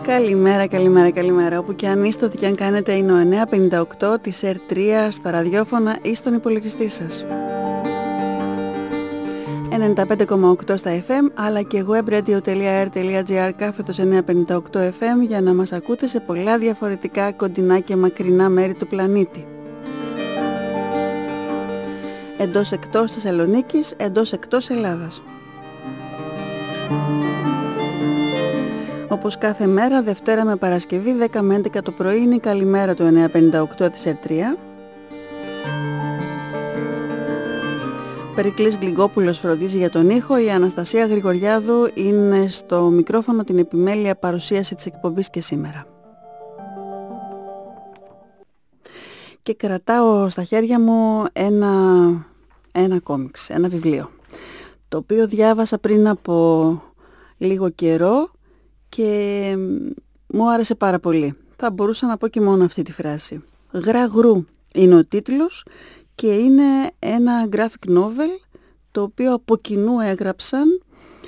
Καλημέρα, καλημέρα, καλημέρα. Όπου και αν είστε, ό,τι και αν κάνετε, είναι ο 958 της R3 στα ραδιόφωνα ή στον υπολογιστή σας. 95,8 στα FM, αλλά και webradio.r.gr κάθετος 958 FM για να μας ακούτε σε πολλά διαφορετικά κοντινά και μακρινά μέρη του πλανήτη. Εντός εκτός Θεσσαλονίκης, εντός εκτός Ελλάδας. Όπως κάθε μέρα, Δευτέρα με Παρασκευή, 10 με 11 το πρωί, είναι η καλημέρα του 958 της R3. Περικλής Γλυγκόπουλος φροντίζει για τον ήχο, η Αναστασία Γρηγοριάδου είναι στο μικρόφωνο, την επιμέλεια παρουσίαση της εκπομπής και σήμερα. Και κρατάω στα χέρια μου ένα κόμιξ, ένα βιβλίο, το οποίο διάβασα πριν από λίγο καιρό και μου άρεσε πάρα πολύ. Θα μπορούσα να πω και μόνο αυτή τη φράση. Γραγρού είναι ο τίτλος και είναι ένα graphic novel το οποίο από κοινού έγραψαν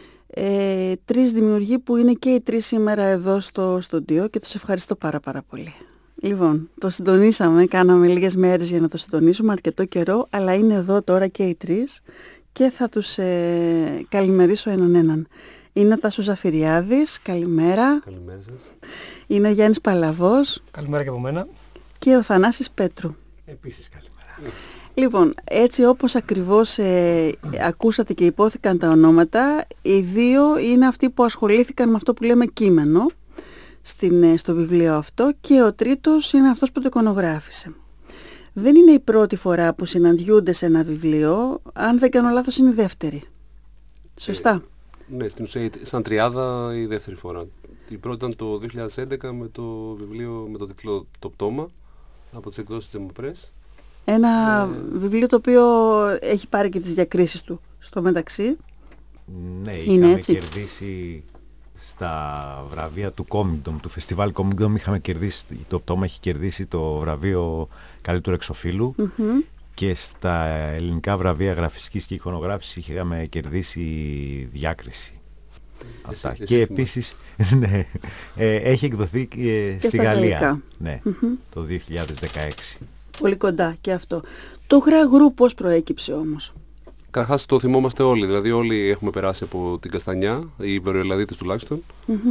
τρεις δημιουργοί που είναι και οι τρεις σήμερα εδώ στο στούντιο και τους ευχαριστώ πάρα πολύ. Λοιπόν, το συντονίσαμε, κάναμε λίγες μέρες για να το συντονίσουμε, αρκετό καιρό, αλλά είναι εδώ τώρα και οι τρεις και θα τους καλημερίσω έναν. Είναι ο Τάσος Ζαφυριάδης, καλημέρα. Καλημέρα σας. Είναι ο Γιάννης Παλαβός. Καλημέρα και από μένα. Και ο Θανάσης Πέτρου. Επίσης καλημέρα. Λοιπόν, έτσι όπως ακριβώς ακούσατε και υπόθηκαν τα ονόματα, οι δύο είναι αυτοί που ασχολήθηκαν με αυτό που λέμε κείμενο στο βιβλίο αυτό και ο τρίτος είναι αυτός που το εικονογράφησε. Δεν είναι η πρώτη φορά που συναντιούνται σε ένα βιβλίο, αν δεν κάνω λάθος είναι η δεύτερη. Σωστά. Ναι, στην ουσία σαν τριάδα η δεύτερη φορά. Η πρώτη ήταν το 2011 με το βιβλίο με το τίτλο «Το πτώμα» από τις εκδόσεις της Ζεμοπρές. Ένα βιβλίο το οποίο έχει πάρει και τις διακρίσεις του στο μεταξύ. Ναι, είχαμε κερδίσει στα βραβεία του Comingdom, του φεστιβάλ Comingdom, είχαμε κερδίσει, το πτώμα έχει κερδίσει το βραβείο καλύτερου εξωφύλου. Και στα ελληνικά βραβεία γραφιστικής και εικονογράφησης είχαμε κερδίσει διάκριση. Αυτά. Και επίσης ναι, έχει εκδοθεί και στη Γαλλία, ναι, το 2016. Πολύ κοντά και αυτό. Το Γραγρού πώς προέκυψε όμως? Καταρχάς το θυμόμαστε όλοι, δηλαδή όλοι έχουμε περάσει από την Καστανιά, οι Βορειοελλαδίτες τουλάχιστον.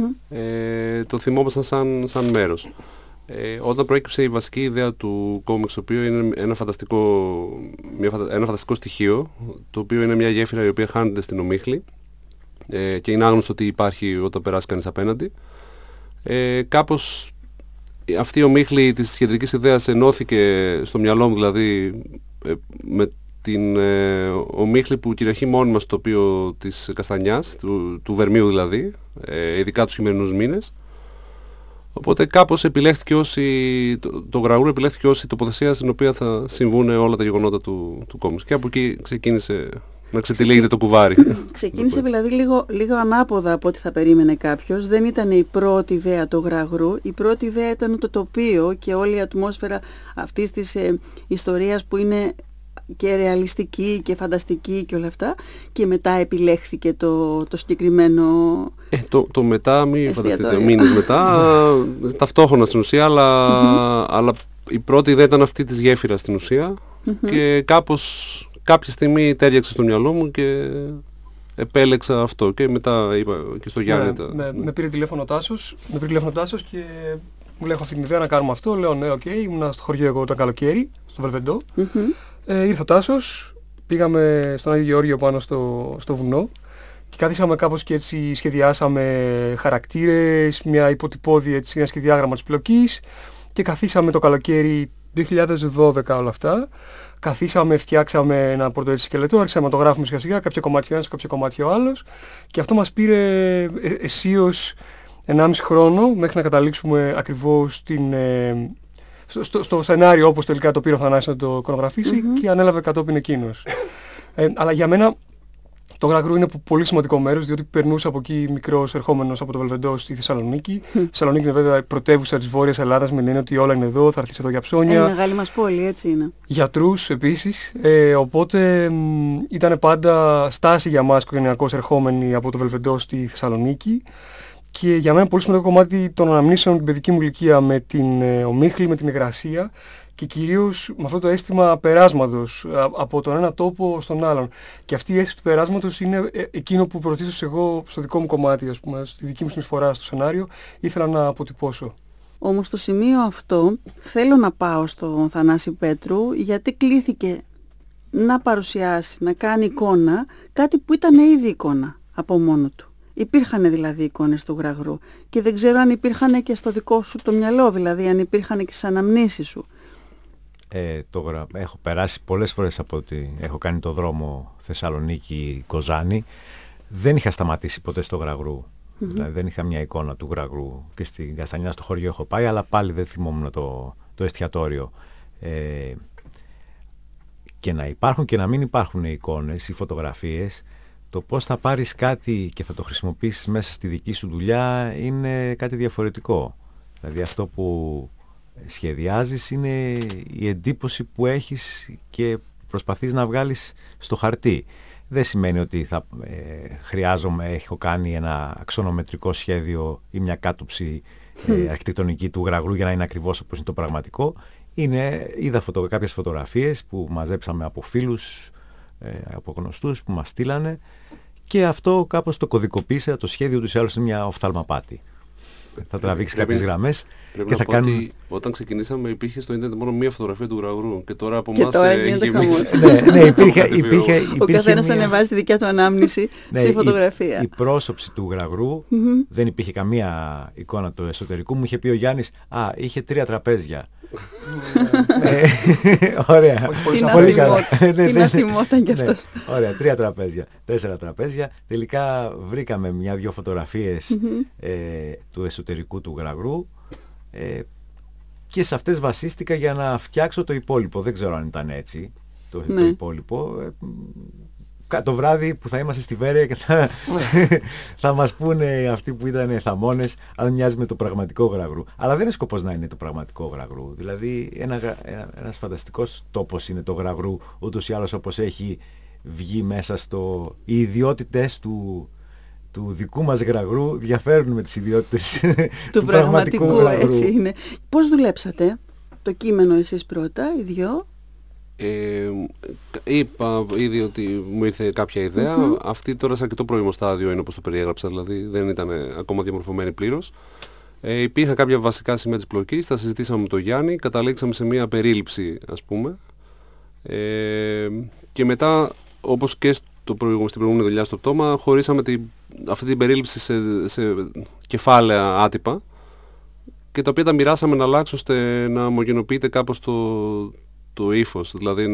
Το θυμόμασταν σαν μέρος. Όταν προέκυψε η βασική ιδέα του κόμιξ, το οποίο είναι ένα φανταστικό στοιχείο, το οποίο είναι μια γέφυρα η οποία χάνεται στην ομίχλη και είναι άγνωστο ότι υπάρχει όταν περάσει κανείς απέναντι. Κάπως αυτή η ομίχλη της κεντρικής ιδέας ενώθηκε στο μυαλό μου, δηλαδή με την ομίχλη που κυριαρχεί μόνιμα στο τοπίο της Καστανιάς, του Βερμίου δηλαδή, ειδικά τους χειμερινούς μήνες. Οπότε κάπως επιλέχθηκε το Γραγρού επιλέχθηκε ως η τοποθεσία στην οποία θα συμβούν όλα τα γεγονότα του κόμιξ. Και από εκεί ξεκίνησε να ξετυλίγεται το κουβάρι. Ξεκίνησε δηλαδή λίγο ανάποδα από ό,τι θα περίμενε κάποιος. Δεν ήταν η πρώτη ιδέα το Γραγρού. Η πρώτη ιδέα ήταν το τοπίο και όλη η ατμόσφαιρα αυτής της ιστορίας που είναι και ρεαλιστική και φανταστική και όλα αυτά, και μετά επιλέχθηκε το συγκεκριμένο το μετά, μην φανταστείτε μήνες μετά, ταυτόχρονα στην ουσία, αλλά η πρώτη ιδέα ήταν αυτή της γέφυρας στην ουσία και κάπως κάποια στιγμή τέριαξε στο μυαλό μου και επέλεξα αυτό και μετά είπα και στο Γιάννη. Με πήρε τηλέφωνο Τάσος και μου λέει: έχω αυτή την ιδέα να κάνουμε αυτό. Λέω ναι, οκ, ήμουν στο χωριό εγώ το καλοκαίρι, στο Βελβεντό. Ήρθε ο Τάσος, πήγαμε στον Άγιο Γεώργιο πάνω στο βουνό και καθίσαμε κάπως και έτσι σχεδιάσαμε χαρακτήρες, μια υποτυπώδη έτσι, ένα σχεδιάγραμμα της πλοκής και καθίσαμε το καλοκαίρι 2012 όλα αυτά. Καθίσαμε, φτιάξαμε ένα πρώτο έτσι σκελετό, άρχισαμε να το γράφουμε σιγά σιγά, κάποια κομμάτια ένας, κάποια κομμάτια ο άλλος, και αυτό μας πήρε αισίως 1,5 χρόνο μέχρι να καταλήξουμε ακριβώς στο σενάριο όπως τελικά το πήρε ο Θανάσης να το εικονογραφήσει και ανέλαβε κατόπιν εκείνος. Αλλά για μένα το Γραγρού είναι πολύ σημαντικό μέρος, διότι περνούσα από εκεί μικρός ερχόμενος από το Βελβεντό στη Θεσσαλονίκη. Η Θεσσαλονίκη είναι βέβαια η πρωτεύουσα της Βόρειας Ελλάδας, με την έννοια ότι όλα είναι εδώ, θα έρθεις εδώ για ψώνια. Είναι μεγάλη μας πόλη, έτσι είναι. Γιατρούς επίσης. Οπότε ήταν πάντα στάση για μας οικογενειακώς ερχόμενοι από το Βελβεντό στη Θεσσαλονίκη. Και για μένα πολύ σημαντικό κομμάτι των αναμνήσεων την παιδική μου ηλικία με την ομίχλη, με την υγρασία και κυρίως με αυτό το αίσθημα περάσματος από τον ένα τόπο στον άλλον. Και αυτή η αίσθηση του περάσματος είναι εκείνο που πρωτίστως εγώ στο δικό μου κομμάτι, ας πούμε, στη δική μου συνεισφορά στο σενάριο, ήθελα να αποτυπώσω. Όμως στο σημείο αυτό θέλω να πάω στον Θανάση Πέτρου, γιατί κλήθηκε να παρουσιάσει, να κάνει εικόνα, κάτι που ήταν ήδη εικόνα από μόνο του. Υπήρχαν δηλαδή εικόνες του Γραγρού και δεν ξέρω αν υπήρχαν και στο δικό σου το μυαλό, δηλαδή αν υπήρχαν και στις αναμνήσεις σου. Έχω περάσει πολλές φορές από ότι έχω κάνει το δρόμο Θεσσαλονίκη-Κοζάνη. Δεν είχα σταματήσει ποτέ στο Γραγρού. Δηλαδή δεν είχα μια εικόνα του Γραγρού και στην Καστανιά στο χωριό έχω πάει, αλλά πάλι δεν θυμόμουν το εστιατόριο. Και να υπάρχουν και να μην υπάρχουν εικόνες ή φωτογραφίες, το πώς θα πάρεις κάτι και θα το χρησιμοποιήσεις μέσα στη δική σου δουλειά είναι κάτι διαφορετικό. Δηλαδή αυτό που σχεδιάζεις είναι η εντύπωση που έχεις και προσπαθείς να βγάλεις στο χαρτί. Δεν σημαίνει ότι έχω κάνει ένα αξονομετρικό σχέδιο ή μια κάτωψη αρχιτεκτονική του Γραγρού για να είναι ακριβώς όπως είναι το πραγματικό. Είδα κάποιες φωτογραφίες που μαζέψαμε από φίλους, από γνωστούς που μας στείλανε και αυτό κάπως το κωδικοποίησα, το σχέδιο τους άλλως είναι μια οφθαλμαπάτη. Θα τραβήξει κάποιες γραμμές και θα κάνουμε... Ότι όταν ξεκινήσαμε υπήρχε στο ίντερνετ μόνο μία φωτογραφία του Γραγρού και τώρα από εμάς έχει γεμίσει. Ναι, υπήρχε ο καθένας ανεβάζει τη δικιά του ανάμνηση σε φωτογραφία. Η πρόσωψη του Γραγρού, δεν υπήρχε καμία εικόνα του εσωτερικού. Μου είχε πει ο Γιάννης, είχε 3 τραπέζια. Ωραία. Τι να θυμόταν κι αυτός. Ωραία, 3 τραπέζια, 4 τραπέζια. Τελικά βρήκαμε 1-2 φωτογραφίες του εσωτερικού του Γραγρού και σε αυτές βασίστηκα για να φτιάξω το υπόλοιπο. Δεν ξέρω αν ήταν έτσι το υπόλοιπο. Το βράδυ που θα είμαστε στη Βέρεια και θα μας πούνε αυτοί που ήταν θαμώνες αν μοιάζει με το πραγματικό Γραγρού. Αλλά δεν είναι σκοπός να είναι το πραγματικό Γραγρού. Δηλαδή ένας φανταστικός τόπος είναι το Γραγρού, ούτως ή άλλως όπως έχει βγει μέσα οι ιδιότητες του δικού μας Γραγρού διαφέρουν με τις ιδιότητες του πραγματικού Γραγρού. Έτσι είναι. Πώς δουλέψατε το κείμενο εσείς πρώτα, οι δυο? Είπα ήδη ότι μου ήρθε κάποια ιδέα. Αυτή τώρα σε αρκετό πρώιμο στάδιο είναι όπως το περιέγραψα, δηλαδή δεν ήταν ακόμα διαμορφωμένη πλήρως. Υπήρχαν κάποια βασικά σημεία της πλοκής, τα συζητήσαμε με τον Γιάννη, καταλήξαμε σε μια περίληψη, ας πούμε. Και μετά, όπως και στην προηγούμενη δουλειά στο πτώμα, χωρίσαμε αυτή την περίληψη σε κεφάλαια άτυπα και τα οποία τα μοιράσαμε να αλλάξουν ώστε να ομογενοποιείται κάπως το ύφος, δηλαδή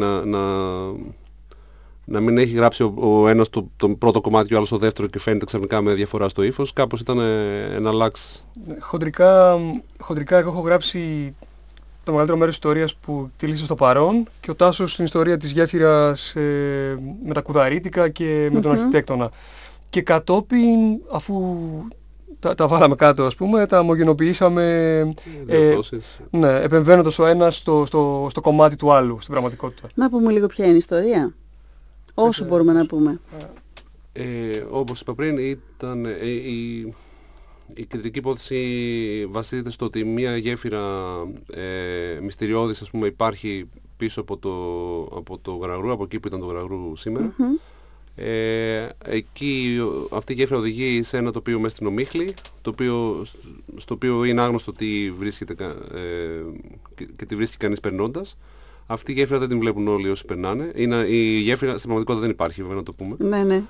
να μην έχει γράψει ο ένας το πρώτο κομμάτι και ο άλλος το δεύτερο και φαίνεται ξαφνικά με διαφορά στο ύφος. Κάπως ήταν ένα λάξ. Χοντρικά εγώ έχω γράψει το μεγαλύτερο μέρος της ιστορίας που τυλίξε στο παρόν και ο Τάσος στην ιστορία της γέφυρας με τα κουδαρίτικα και με τον αρχιτέκτονα. Και κατόπιν, αφού τα βάλαμε κάτω, ας πούμε, τα ομογενοποιήσαμε επεμβαίνοντας ο ένας στο κομμάτι του άλλου, στην πραγματικότητα. Να πούμε λίγο ποια είναι η ιστορία, όσο μπορούμε να πούμε. Όπως είπα πριν, ήταν η κεντρική υπόθεση βασίζεται στο ότι μια γέφυρα μυστηριώδης, ας πούμε, υπάρχει πίσω από το Γραγρού, από εκεί που ήταν το Γραγρού σήμερα. Εκεί αυτή η γέφυρα οδηγεί σε ένα τοπίο μέσα στην Ομίχλη, στο οποίο είναι άγνωστο τι βρίσκεται και τι βρίσκει κανείς περνώντας. Αυτή η γέφυρα δεν την βλέπουν όλοι όσοι περνάνε. Η γέφυρα στην πραγματικότητα δεν υπάρχει, βέβαια, να το πούμε. Ναι.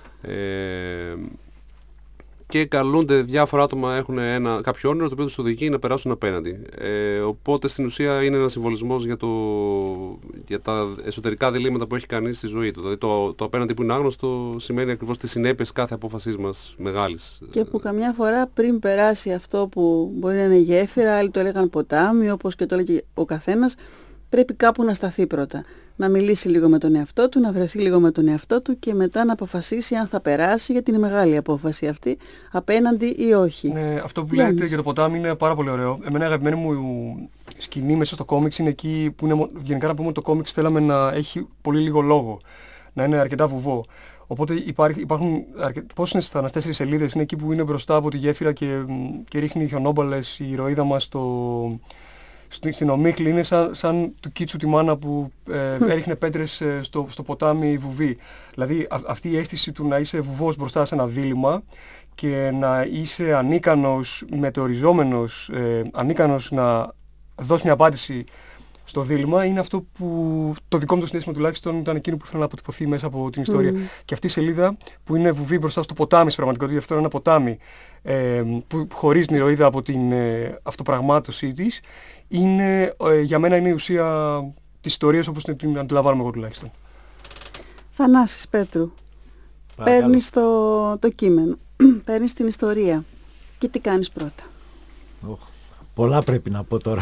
Και καλούνται διάφορα άτομα, έχουν κάποιο όνειρο το οποίο τους οδηγεί να περάσουν απέναντι. Οπότε στην ουσία είναι ένας συμβολισμός για τα εσωτερικά διλήμματα που έχει κανείς στη ζωή του. Δηλαδή το απέναντι που είναι άγνωστο σημαίνει ακριβώς τις συνέπειες κάθε απόφασής μας μεγάλης. Και που καμιά φορά πριν περάσει αυτό που μπορεί να είναι γέφυρα, άλλοι το έλεγαν ποτάμι, όπως και το έλεγε ο καθένας, πρέπει κάπου να σταθεί πρώτα. Να μιλήσει λίγο με τον εαυτό του, να βρεθεί λίγο με τον εαυτό του και μετά να αποφασίσει αν θα περάσει, γιατί είναι μεγάλη απόφαση αυτή, απέναντι ή όχι. Ναι, αυτό που λέτε για το ποτάμι είναι πάρα πολύ ωραίο. Εμένα η αγαπημένη μου σκηνή μέσα στο κόμιξ είναι εκεί που είναι, γενικά να πούμε ότι το κόμιξ θέλαμε να έχει πολύ λίγο λόγο. να είναι αρκετά βουβό. Οπότε υπάρχουν πόσες είναι στα 4 σελίδες, είναι εκεί που είναι μπροστά από τη γέφυρα και ρίχνει χιονόμπαλες η ηρωίδα μας στην ομίχλη. Είναι σαν του Κίτσου τη μάνα που έριχνε πέτρες στο ποτάμι βουβή. Δηλαδή αυτή η αίσθηση του να είσαι βουβός μπροστά σε ένα δίλημμα και να είσαι ανίκανος, μετεωριζόμενος, ανίκανος να δώσει μια απάντηση στο δίλημμα, είναι αυτό που το δικό μου το συναίσθημα τουλάχιστον ήταν εκείνο που ήθελα να αποτυπωθεί μέσα από την ιστορία. Και αυτή η σελίδα που είναι βουβή μπροστά στο ποτάμι, στην πραγματικότητα, αυτό είναι ένα ποτάμι που χωρίζει την ηρωίδα από την αυτοπραγμάτωσή της, για μένα είναι η ουσία της ιστορίας όπως την αντιλαμβάνομαι εγώ τουλάχιστον. Θανάσης Πέτρου, παίρνεις το κείμενο, παίρνεις την ιστορία και τι κάνεις πρώτα? Πολλά πρέπει να πω τώρα.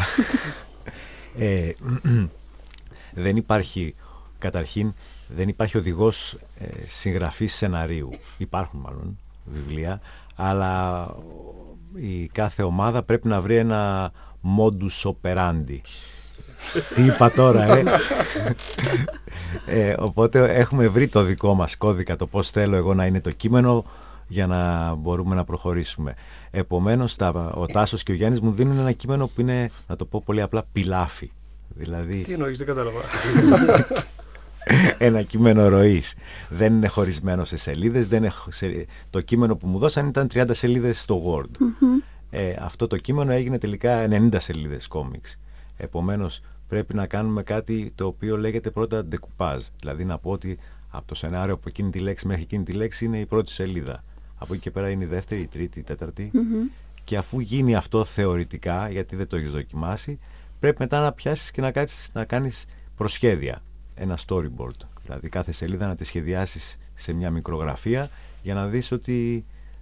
Δεν υπάρχει, καταρχήν, δεν υπάρχει οδηγός συγγραφής σεναρίου. Υπάρχουν μάλλον βιβλία, αλλά η κάθε ομάδα πρέπει να βρει ένα modus operandi. Τι είπα τώρα, οπότε έχουμε βρει το δικό μας κώδικα, το πώς θέλω εγώ να είναι το κείμενο για να μπορούμε να προχωρήσουμε. Επομένως, ο Τάσος και ο Γιάννης μου δίνουν ένα κείμενο που είναι, να το πω πολύ απλά, πιλάφι. Δηλαδή... Τι εννοείς, δεν κατάλαβα. Ένα κείμενο ροής. Δεν είναι χωρισμένο σε σελίδες. Το κείμενο που μου δώσαν ήταν 30 σελίδες στο Word. Αυτό το κείμενο έγινε τελικά 90 σελίδες κόμιξ. Επομένως, πρέπει να κάνουμε κάτι το οποίο λέγεται πρώτα decoupage. Δηλαδή να πω ότι από το σενάριο από εκείνη τη λέξη μέχρι εκείνη τη λέξη είναι η πρώτη σελίδα. Από εκεί και πέρα είναι η δεύτερη, η τρίτη, η τέταρτη. Και αφού γίνει αυτό θεωρητικά, γιατί δεν το έχεις δοκιμάσει, πρέπει μετά να πιάσεις και να κάνεις προσχέδια. Ένα storyboard. Δηλαδή κάθε σελίδα να τη σχεδιάσεις σε μια μικρογραφία για να δεις ότι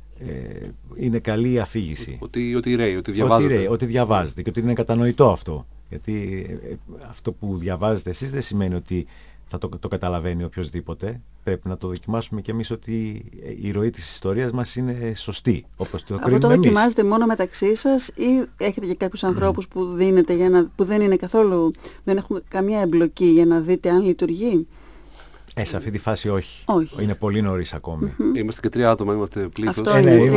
είναι καλή η αφήγηση. Ότι ρέει, ότι διαβάζεται. Ότι διαβάζεται και ότι είναι κατανοητό αυτό. Γιατί αυτό που διαβάζετε εσείς δεν σημαίνει ότι θα το καταλαβαίνει οποιοσδήποτε. Πρέπει να το δοκιμάσουμε κι εμείς ότι η ροή της ιστορίας μας είναι σωστή, όπως το κρίνουμε εμείς. Αυτό το δοκιμάζετε μόνο μεταξύ σας ή έχετε και κάποιους ανθρώπους που δίνετε που δεν είναι καθόλου, δεν έχουν καμία εμπλοκή για να δείτε αν λειτουργεί? Σε αυτή τη φάση όχι. Είναι πολύ νωρίς ακόμη. Είμαστε και 3 άτομα, είμαστε πλήθος.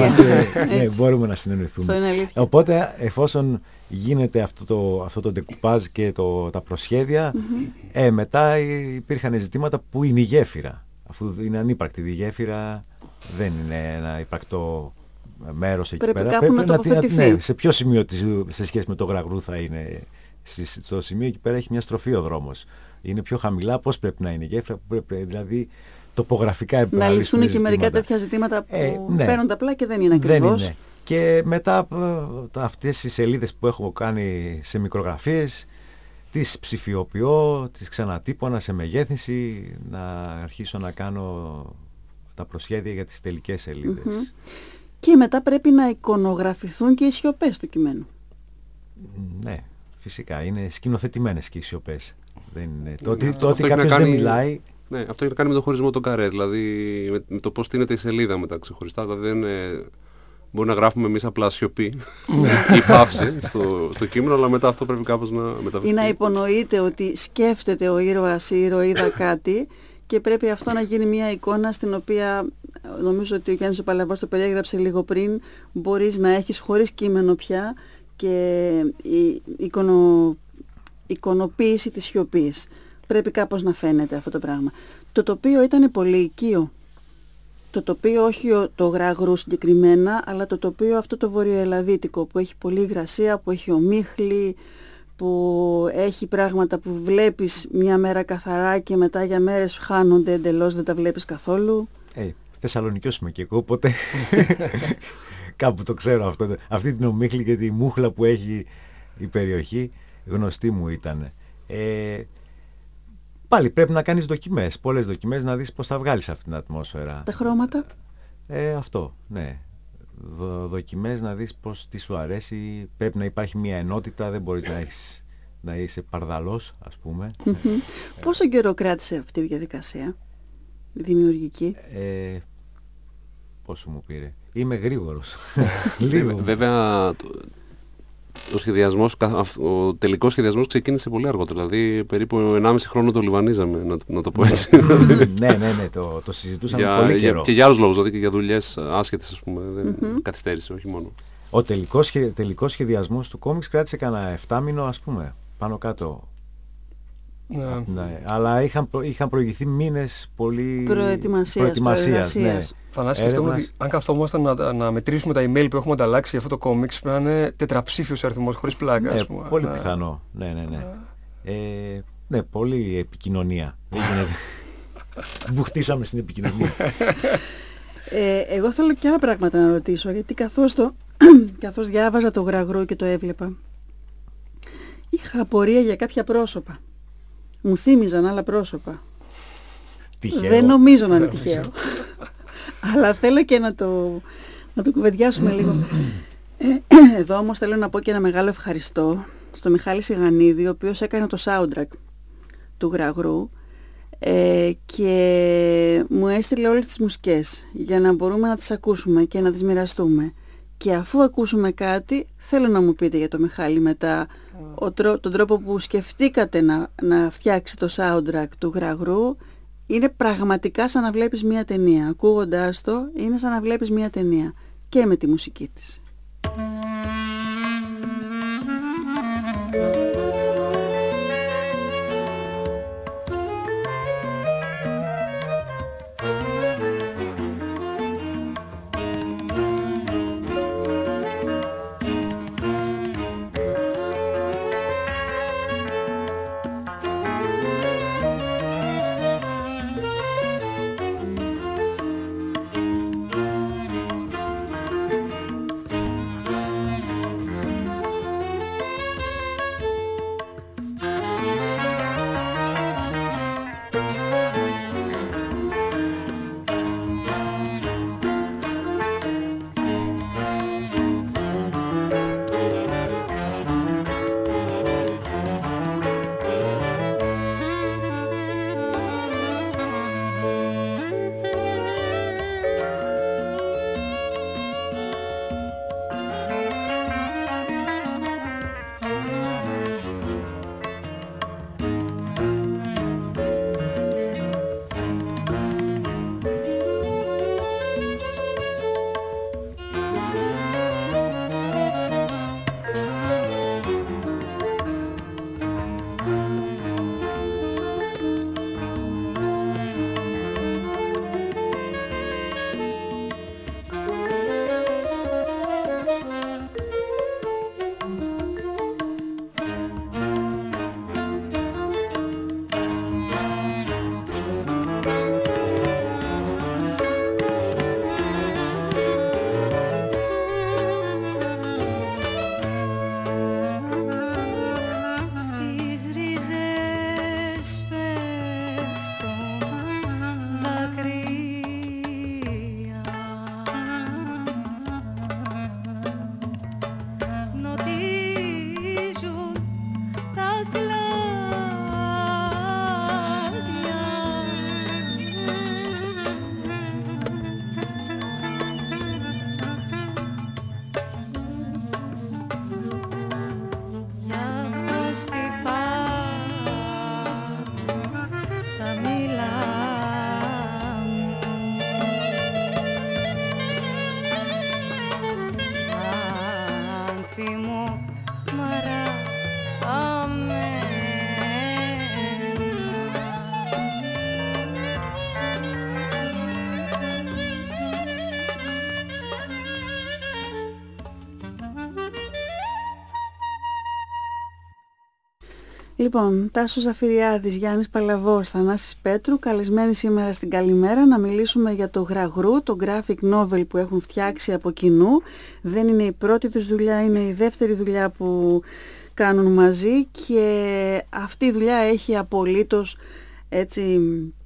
Μπορούμε να συνεννοηθούμε. Οπότε εφόσον γίνεται αυτό το ντεκουπάζ και τα προσχέδια, μετά υπήρχαν ζητήματα που είναι η γέφυρα. Αφού είναι ανύπαρκτη η γέφυρα, δεν είναι ένα υπαρκτό μέρος εκεί πέρα. Πρέπει να τοποθετηθεί. Σε ποιο σημείο σε σχέση με το Γραγρού θα είναι? Στο σημείο εκεί πέρα έχει μια στροφή ο δρόμος. Είναι πιο χαμηλά, πώς πρέπει να είναι η γέφυρα, δηλαδή τοπογραφικά να λυθούν και μερικά τέτοια ζητήματα που φαίνονται απλά και δεν είναι ακριβώς. Και μετά αυτές οι σελίδες που έχω κάνει σε μικρογραφίες, τις ψηφιοποιώ, τις ξανατύπωνα σε μεγέθυνση, να αρχίσω να κάνω τα προσχέδια για τις τελικές σελίδες. Και μετά πρέπει να εικονογραφηθούν και οι σιωπές του κειμένου. Ναι, φυσικά. Είναι σκηνοθετημένες και οι σιωπές. Το ότι κάποιος δεν μιλάει... Ναι, αυτό έχει να κάνει με το χωρισμό των καρέ, δηλαδή με το πώς στείνεται η σελίδα μετά ξεχωριστά. Δηλαδή μπορεί να γράφουμε εμείς απλά σιωπή ή παύση στο κείμενο, αλλά μετά αυτό πρέπει κάπως να μεταφερθεί. Ή να υπονοείται ότι σκέφτεται ο ήρωας ή η ηρωίδα κάτι και πρέπει αυτό να γίνει μια εικόνα στην οποία, νομίζω ότι ο Γιάννης ο Παλαβός το περιέγραψε λίγο πριν, μπορείς να έχεις χωρίς κείμενο πια και η εικονοποίηση της σιωπής. Πρέπει κάπως να φαίνεται αυτό το πράγμα. Το τοπίο ήταν πολύ οικείο. Το τοπίο, όχι το Γραγρού συγκεκριμένα, αλλά το τοπίο αυτό το βορειοελλαδίτικο που έχει πολλή υγρασία, που έχει ομίχλη, που έχει πράγματα που βλέπεις μια μέρα καθαρά και μετά για μέρες χάνονται εντελώς, δεν τα βλέπεις καθόλου. Θεσσαλονικιός είμαι και εγώ, οπότε κάπου το ξέρω αυτό. Αυτή την ομίχλη και τη μούχλα που έχει η περιοχή γνωστή μου ήταν. Πάλι πρέπει να κάνεις δοκιμές, πολλές δοκιμές, να δεις πώς θα βγάλεις αυτή την ατμόσφαιρα. Τα χρώματα. Αυτό, ναι. Δοκιμές να δεις τι σου αρέσει. Πρέπει να υπάρχει μια ενότητα, δεν μπορείς να είσαι παρδαλός, ας πούμε. Πόσο καιρό κράτησε αυτή η διαδικασία, η δημιουργική? Πόσο μου πήρε? Είμαι γρήγορος. Βέβαια, ο τελικός σχεδιασμός ξεκίνησε πολύ αργότερα, δηλαδή περίπου 1,5 χρόνο το λιβανίζαμε, να το πω έτσι. Ναι, το συζητούσαμε πολύ καιρό. Και για άλλους λόγους, δηλαδή και για δουλειές άσχετες, ας πούμε, καθυστέρησε, όχι μόνο. Ο τελικός σχεδιασμός του κόμιξ κράτησε κανένα 7 μήνο, ας πούμε, πάνω κάτω. Ναι. Αλλά είχαν προηγηθεί μήνες πολύ προετοιμασίας. Ναι. Θανάση, σκεφτόμουν ότι αν καθόμασταν να μετρήσουμε τα email που έχουμε ανταλλάξει για αυτό το κόμιξ, πρέπει να είναι τετραψήφιος αριθμός, χωρίς πλάκα. Ναι, ας πούμε. Πολύ πιθανό. Ναι, πολύ επικοινωνία. Μπουχτίσαμε στην επικοινωνία. Εγώ θέλω και άλλα πράγματα να ρωτήσω, γιατί καθώς διάβαζα το Γραγρού και το έβλεπα, είχα απορία για κάποια πρόσωπα. Μου θύμιζαν άλλα πρόσωπα. Τυχαίο. Δεν νομίζω να είναι τυχαίο. Αλλά θέλω και να το κουβεντιάσουμε λίγο. Εδώ όμως θέλω να πω και ένα μεγάλο ευχαριστώ στο Μιχάλη Σιγανίδη, ο οποίος έκανε το soundtrack του Γραγρού και μου έστειλε όλες τις μουσικές για να μπορούμε να τις ακούσουμε και να τις μοιραστούμε. Και αφού ακούσουμε κάτι, θέλω να μου πείτε για το Μιχάλη μετά τον τρόπο που σκεφτήκατε να φτιάξει το soundtrack του Γραγρού. Είναι πραγματικά σαν να βλέπεις μια ταινία. Ακούγοντάς το, είναι σαν να βλέπεις μια ταινία. Και με τη μουσική της. Λοιπόν, Τάσος Ζαφυριάδης, Γιάννης Παλαβός, Θανάσης Πέτρου, καλεσμένοι σήμερα στην Καλημέρα να μιλήσουμε για το Γραγρού, το graphic novel που έχουν φτιάξει από κοινού. Δεν είναι η πρώτη τους δουλειά, είναι η δεύτερη δουλειά που κάνουν μαζί και αυτή η δουλειά έχει απολύτως έτσι...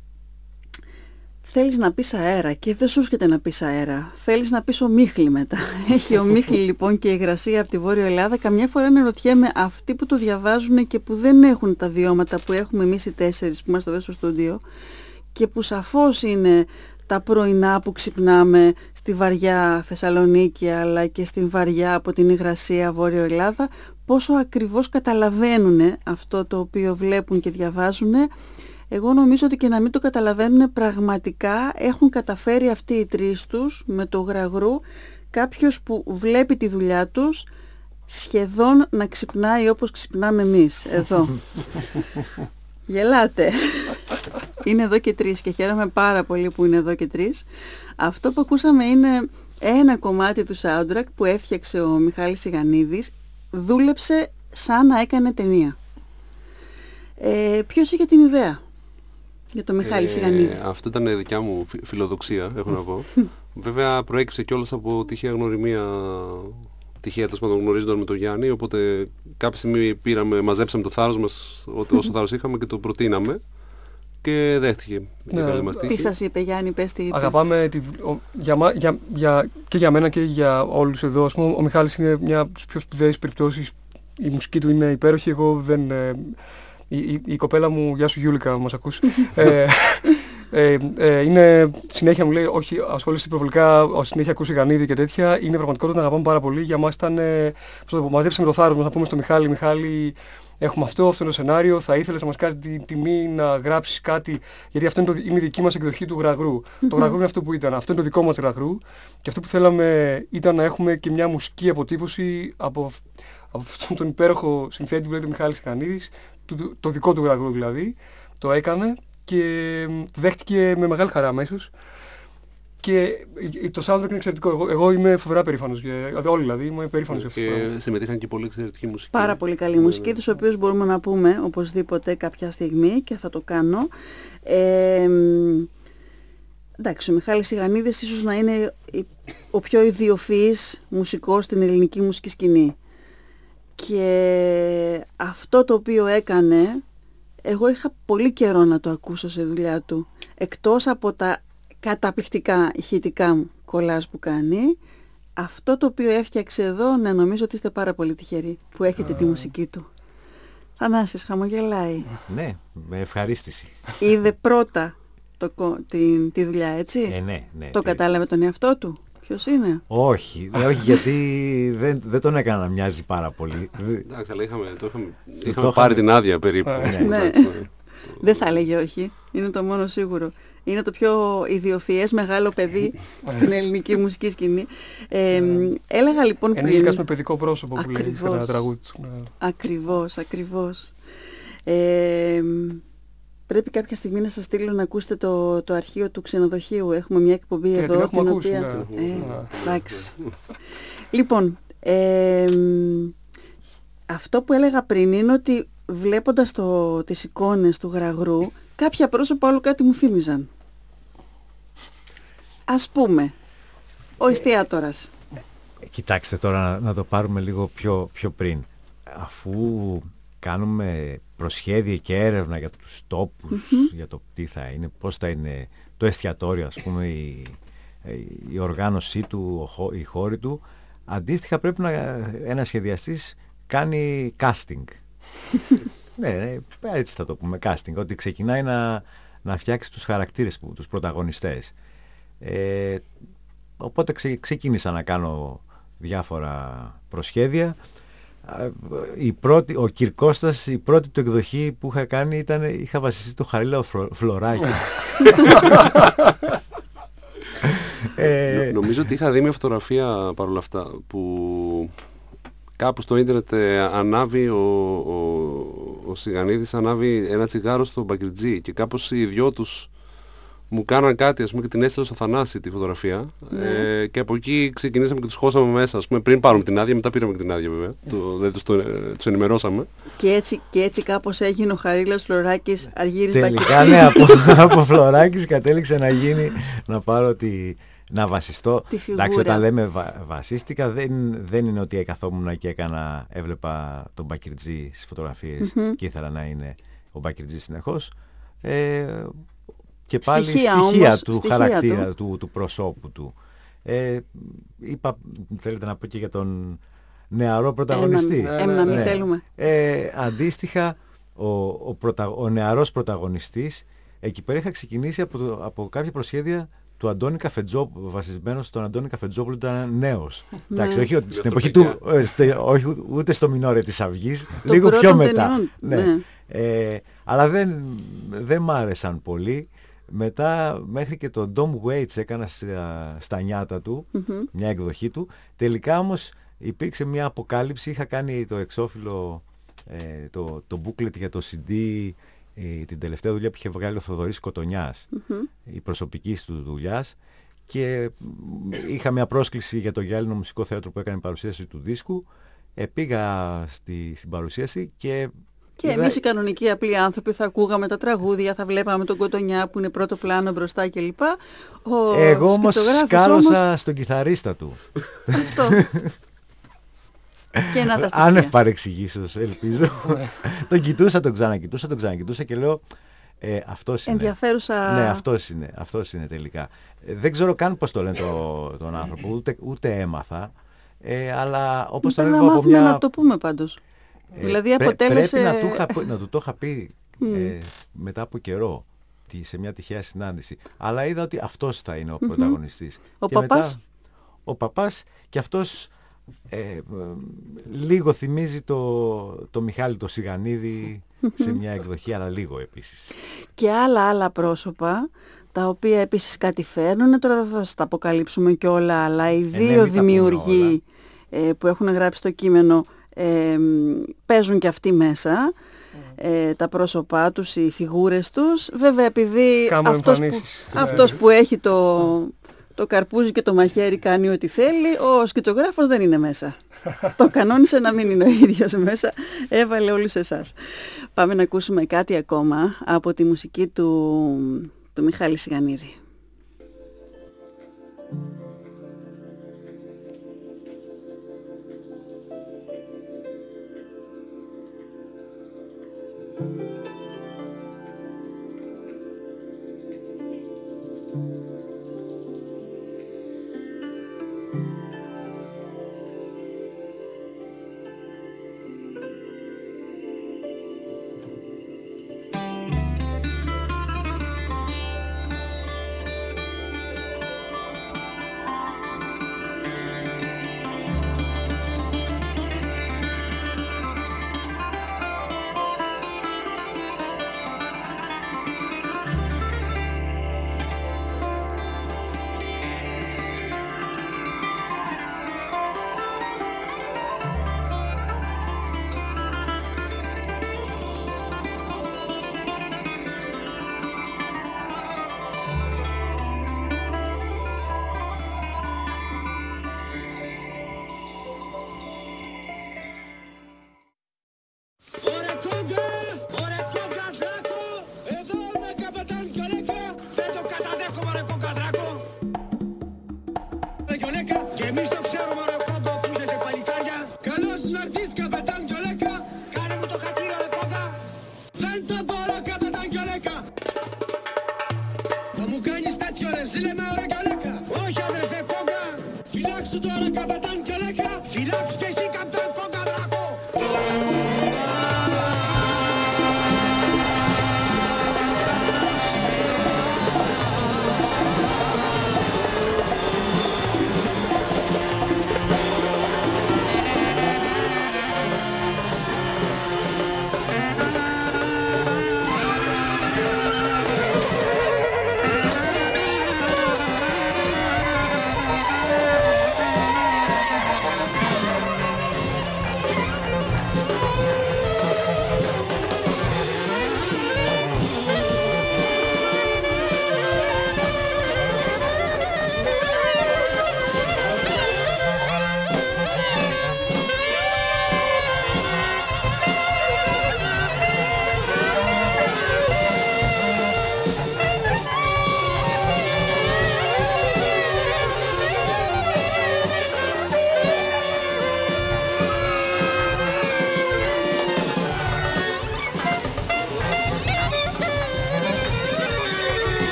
Θέλεις να πεις αέρα και δεν σου έρχεται να πεις αέρα. Θέλεις να πεις ομίχλη μετά. Έχει ομίχλη λοιπόν και υγρασία από τη Βόρεια Ελλάδα. Καμιά φορά αναρωτιέμαι αυτοί που το διαβάζουν και που δεν έχουν τα βιώματα που έχουμε εμείς οι τέσσερις που είμαστε εδώ στο στούντιο και που σαφώς είναι τα πρωινά που ξυπνάμε στη βαριά Θεσσαλονίκη αλλά και στην βαριά από την υγρασία Βόρειο Ελλάδα, πόσο ακριβώς καταλαβαίνουν αυτό το οποίο βλέπουν και διαβάζουν. Εγώ νομίζω ότι και να μην το καταλαβαίνουν, πραγματικά έχουν καταφέρει αυτοί οι τρεις τους με το Γραγρού, κάποιος που βλέπει τη δουλειά τους σχεδόν να ξυπνάει όπως ξυπνάμε εμείς εδώ. Γελάτε. Είναι εδώ και τρεις και χαίρομαι πάρα πολύ που είναι εδώ και τρεις. Αυτό που ακούσαμε είναι ένα κομμάτι του soundtrack που έφτιαξε ο Μιχάλης Ιγανίδης. Δούλεψε σαν να έκανε ταινία. Ποιος είχε την ιδέα για το Μιχάλη Ιγανίδη? Αυτό ήταν δικιά μου φιλοδοξία, έχω να πω. Βέβαια προέκυψε κιόλας από τυχαία γνωριμία, τυχαία τέλος πάντων γνωρίζονταν με τον Γιάννη, οπότε κάποια στιγμή μαζέψαμε το θάρρος μας, όσο θάρρος είχαμε, και το προτείναμε και δέχτηκε. Τι σας είπε, Γιάννη, πες τι είπε? Αγαπάμε και για μένα και για όλους εδώ. Ας πούμε, ο Μιχάλης είναι μια από τις πιο σπουδαίες περιπτώσεις. Η μουσική του είναι υπέροχη. Εγώ δεν... η κοπέλα μου, γεια σου Γιούλικα, μας ακούς, είναι συνέχεια μου λέει, όχι, ασχολείσαι υπερβολικά, συνέχεια ακούσει Ιγανίδη και τέτοια. Είναι πραγματικότητα, να αγαπάμε πάρα πολύ. Για μας ήταν, μαζέψαμε το θάρρος μας να πούμε στο Μιχάλη, έχουμε αυτό είναι το σενάριο, θα ήθελες να μας κάνεις την τιμή να γράψεις κάτι, γιατί αυτό είναι η δική μας εκδοχή του Γραγρού. Το Γραγρού είναι αυτό που ήταν, αυτό είναι το δικό μας Γραγρού, και αυτό που θέλαμε ήταν να έχουμε και μια μουσική αποτύπωση από αυτόν τον υπέροχο συνθέτη που λέγεται Μιχάλης Ιγανίδης, το δικό του Γραγρού δηλαδή. Το έκανε και δέχτηκε με μεγάλη χαρά αμέσως. Και το soundtrack είναι εξαιρετικό. Εγώ είμαι φοβερά περήφανος. Όλοι δηλαδή, είμαι περήφανος γι' αυτό. Και συμμετείχαν και πολύ εξαιρετική μουσική. Πάρα πολύ καλή μουσική, τους οποίους μπορούμε να πούμε οπωσδήποτε κάποια στιγμή, και θα το κάνω. Εντάξει, ο Μιχάλης Ιγανίδης ίσως να είναι ο πιο ιδιοφυής μουσικός στην ελληνική μουσική σκηνή. Και αυτό το οποίο έκανε, εγώ είχα πολύ καιρό να το ακούσω σε δουλειά του. Εκτός από τα καταπληκτικά ηχητικά κολλάζ που κάνει, αυτό το οποίο έφτιαξε εδώ, ναι, νομίζω ότι είστε πάρα πολύ τυχεροί που έχετε τη μουσική του. Θανάσης χαμογελάει. Ναι, με ευχαρίστηση. Είδε πρώτα τη δουλειά, έτσι? Ναι. Το κατάλαβε τον εαυτό του? Ποιος είναι? Όχι, γιατί δεν τον έκανα να μοιάζει πάρα πολύ. Εντάξει, αλλά είχαμε πάρει την άδεια περίπου. Ναι. Δεν θα έλεγε όχι, είναι το μόνο σίγουρο. Είναι το πιο ιδιοφυές μεγάλο παιδί στην ελληνική μουσική σκηνή. Έλεγα λοιπόν πριν... Ενήλικας με παιδικό πρόσωπο που λέει σε ένα τραγούδι του. Ακριβώς. Πρέπει κάποια στιγμή να σας στείλω να ακούσετε το αρχείο του ξενοδοχείου. Έχουμε μια εκπομπή εδώ, την οποία... Εντάξει. Λοιπόν, αυτό που έλεγα πριν είναι ότι βλέποντας τις εικόνες του Γραγρού, κάποια πρόσωπα όλο κάτι μου θύμιζαν. Ας πούμε, ο εστιατόρας. Κοιτάξτε τώρα να το πάρουμε λίγο πιο πριν. Αφού κάνουμε προσχέδια και έρευνα για τους τόπους, για το τι θα είναι, πώς θα είναι το εστιατόριο, ας πούμε, η οργάνωσή του, οι χώροι του, αντίστοιχα πρέπει ένας σχεδιαστής κάνει casting. Ναι, έτσι θα το πούμε, casting, ότι ξεκινάει να φτιάξει τους χαρακτήρες, τους πρωταγωνιστές. Οπότε ξεκίνησα να κάνω διάφορα προσχέδια. Ο Κυρκώστας, η πρώτη του εκδοχή που είχα κάνει είχα βασιστεί το Χαρίλαο Φλωράκι. Νομίζω ότι είχα δει μια φωτογραφία παρόλα αυτά που κάπου στο ίντερνετ ανάβει ο Σιγανίδης, ανάβει ένα τσιγάρο στο Μπακριτζή και κάπως οι δυο τους μου κάναν κάτι, ας πούμε, και την έστειλα στο Θανάση τη φωτογραφία. Και από εκεί ξεκινήσαμε και τους χώσαμε μέσα, ας πούμε, πριν πάρουμε την άδεια, μετά πήραμε και την άδεια βέβαια. Δηλαδή τους ενημερώσαμε. Και έτσι κάπως έγινε ο Χαρίλαος Φλωράκης Αργύρης Μπακριτζή. Τελικά ναι, από Φλωράκης κατέληξε να πάρω να βασιστώ. Εντάξει, όταν λέμε βασίστηκα, δεν είναι ότι καθόμουν και έβλεπα τον Μπακριτζή στις φωτογραφίες και ήθελα να είναι ο Μπακριτζής συνεχώς. Και πάλι στοιχεία του χαρακτήρα, του προσώπου του. Είπα, θέλετε να πω και για τον νεαρό πρωταγωνιστή. Μην θέλουμε. Αντίστοιχα, ο νεαρός πρωταγωνιστής, εκεί πέρα είχα ξεκινήσει από κάποια προσχέδια του Αντώνη Καφετζόπουλου, βασισμένο στον Αντώνη Καφετζόπουλου, ήταν νέος. Εντάξει, όχι στην εποχή του, όχι ούτε στο Μινόρε της Αυγής, λίγο πιο μετά. Ναι. Αλλά δεν μ' άρεσαν πολύ. Μετά μέχρι και τον Tom Waits έκανα στα νιάτα του, μια εκδοχή του. Τελικά όμως υπήρξε μια αποκάλυψη, είχα κάνει το εξώφυλλο, το booklet για το CD, την τελευταία δουλειά που είχε βγάλει ο Θοδωρής Κοτονιάς, η προσωπική του δουλειάς, και είχα μια πρόσκληση για το Γυάλινο Μουσικό Θέατρο που έκανε παρουσίαση του δίσκου. Πήγα στην παρουσίαση και εμείς οι κανονικοί απλοί άνθρωποι θα ακούγαμε τα τραγούδια, θα βλέπαμε τον Κοτονιά που είναι πρώτο πλάνο μπροστά κλπ. Εγώ όμως σκάλωσα στον κιθαρίστα του. Αυτό. Και να τα στοιχεία. Άνευ παρεξηγήσεως, ελπίζω. Τον κοιτούσα, τον ξανακοιτούσα και λέω αυτός είναι. Ενδιαφέρουσα. Ναι, αυτός είναι τελικά. Δεν ξέρω καν πώς το λένε τον άνθρωπο, ούτε έμαθα. Αλλά όπως το λένε από μια... να το πούμε πάντως. Δηλαδή αποτέλεσε... Πρέπει να του το είχα πει μετά από καιρό, σε μια τυχαία συνάντηση. Αλλά είδα ότι αυτός θα είναι ο πρωταγωνιστής. Ο παπάς και αυτός λίγο θυμίζει το Μιχάλη το Σιγανίδη σε μια εκδοχή, αλλά λίγο επίσης. Και άλλα πρόσωπα, τα οποία επίσης κάτι φέρνουν. Τώρα δεν θα σας τα αποκαλύψουμε κιόλα, αλλά οι δύο δημιουργοί που έχουν γράψει το κείμενο παίζουν και αυτοί μέσα, τα πρόσωπά τους, οι φιγούρες τους. Βέβαια, επειδή αυτός που έχει το καρπούζι και το μαχαίρι κάνει ό,τι θέλει, ο σκητσογράφος δεν είναι μέσα. Το κανόνισε να μην είναι ο ίδιος μέσα, έβαλε όλους εσάς. Πάμε να ακούσουμε κάτι ακόμα από τη μουσική του Μιχάλη Σιγανίδη.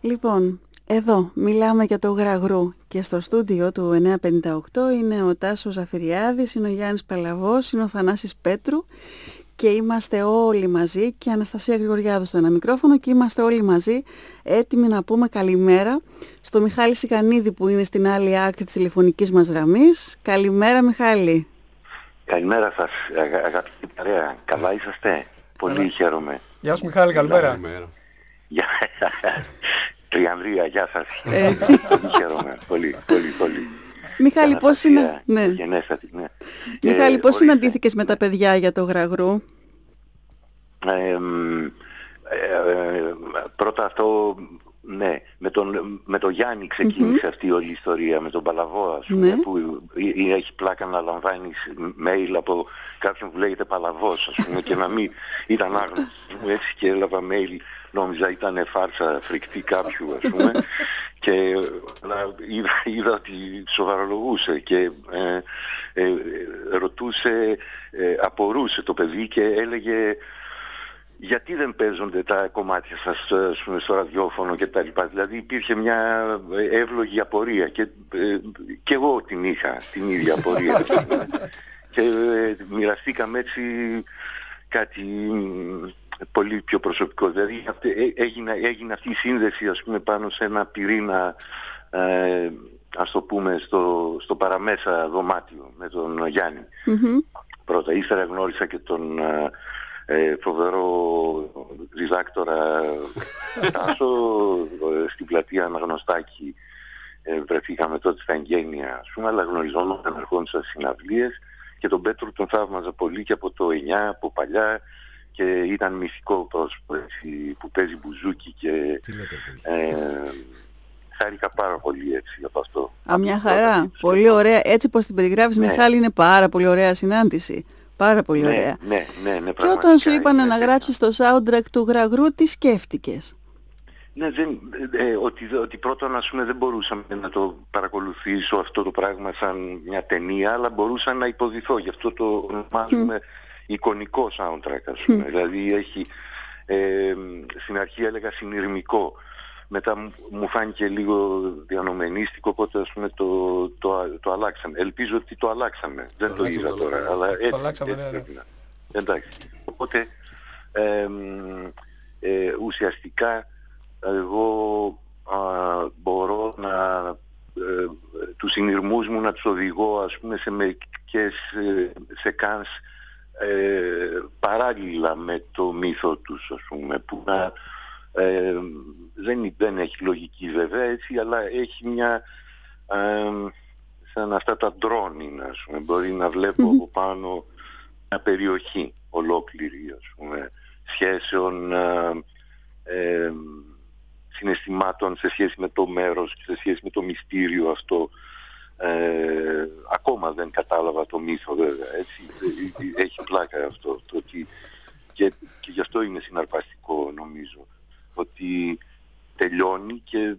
Λοιπόν, εδώ μιλάμε για το Γραγρού και στο στούντιο του 958 είναι ο Τάσος Ζαφυριάδης, είναι ο Γιάννης Παλαβός, είναι ο Θανάσης Πέτρου και είμαστε όλοι μαζί και η Αναστασία Γρηγοριάδου στο ένα μικρόφωνο και είμαστε όλοι μαζί έτοιμοι να πούμε καλημέρα στο Μιχάλη Σικανίδη που είναι στην άλλη άκρη της τηλεφωνικής μας γραμμής. Καλημέρα Μιχάλη. Καλημέρα σας αγαπητή παρέα. Καλά είσαστε? Πολύ χαίρομαι. Γεια σου Μιχάλη, καλημέρα. Τριανδρία, γεια σας. Έτσι. Πολύ χαίρομαι. Πολύ. Μιχάλη, πώς είναι... Γενέστατη, ναι. Μιχάλη, πώς συναντήθηκες με τα παιδιά για το Γραγρού? Πρώτα αυτό, ναι, με τον Γιάννη ξεκίνησε αυτή όλη η ιστορία, με τον Παλαβό, ας πούμε, που έχει πλάκα να λαμβάνεις mail από κάποιον που λέγεται Παλαβός, ας πούμε, και να μην ήταν άγνωστος, έτσι, και έλαβα mail, νόμιζα ήταν φάρσα φρικτή κάποιου, ας πούμε, και είδα ότι σοβαρολογούσε και ρωτούσε, απορούσε το παιδί και έλεγε γιατί δεν παίζονται τα κομμάτια σας στο ραδιόφωνο και τα λοιπά. Δηλαδή υπήρχε μια εύλογη απορία και εγώ την είχα, την ίδια απορία. Και μοιραστήκαμε έτσι κάτι πολύ πιο προσωπικό. Δηλαδή έγινε αυτή η σύνδεση, ας πούμε, πάνω σε ένα πυρήνα, ας το πούμε, στο παραμέσα δωμάτιο με τον Γιάννη. Πρώτα, ύστερα γνώρισα και τον φοβερό διδάκτορα Τάσο στην πλατεία Αναγνωστάκη. Βρεθήκαμε τότε στα εγγένεια, ας πούμε, αλλά γνωριζόμαστε, ερχόντουσαν στις συναυλίες, και τον Πέτρο τον θαύμαζα πολύ και από το 9, από παλιά, και ήταν μυθικό πρόσωπο που παίζει μπουζούκι και χάρηκα πάρα πολύ έτσι από αυτό. Μια χαρά, πολύ ωραία. Έτσι πως την περιγράφεις, Μιχάλη, είναι πάρα πολύ ωραία συνάντηση. Πάρα πολύ ωραία. Ναι, και όταν σου είπανε να γράψεις το soundtrack του Γραγρού, τι σκέφτηκες? Ναι, ότι πρώτον, ας πούμε, δεν μπορούσαμε να το παρακολουθήσω αυτό το πράγμα σαν μια ταινία, αλλά μπορούσα να υποδηθώ. Γι' αυτό το ονομάζουμε εικονικό soundtrack, ας πούμε. Δηλαδή έχει, στην αρχή έλεγα συνειρμικό, μετά μου φάνηκε λίγο διανομενίστικο, οπότε, ας πούμε, το αλλάξαμε. Ελπίζω ότι το αλλάξαμε. Δεν το είδα τώρα, αλλά έτσι. Το αλλάξαμε, ναι. Εντάξει. Οπότε ουσιαστικά εγώ μπορώ τους συνειρμούς μου να τους οδηγώ, ας πούμε, σε μερικές σεκάνς παράλληλα με το μύθο τους, ας πούμε, που δεν έχει λογική βέβαια, έτσι, αλλά έχει μια σαν αυτά τα drone, ας πούμε, μπορεί να βλέπω από πάνω μια περιοχή ολόκληρη, ας πούμε, σχέσεων, συναισθημάτων σε σχέση με το μέρος, σε σχέση με το μυστήριο αυτό. Ακόμα δεν κατάλαβα το μύθο βέβαια, έτσι. Έχει πλάκα αυτό το ότι, και γι' αυτό είναι συναρπαστικό, νομίζω, ότι τελειώνει και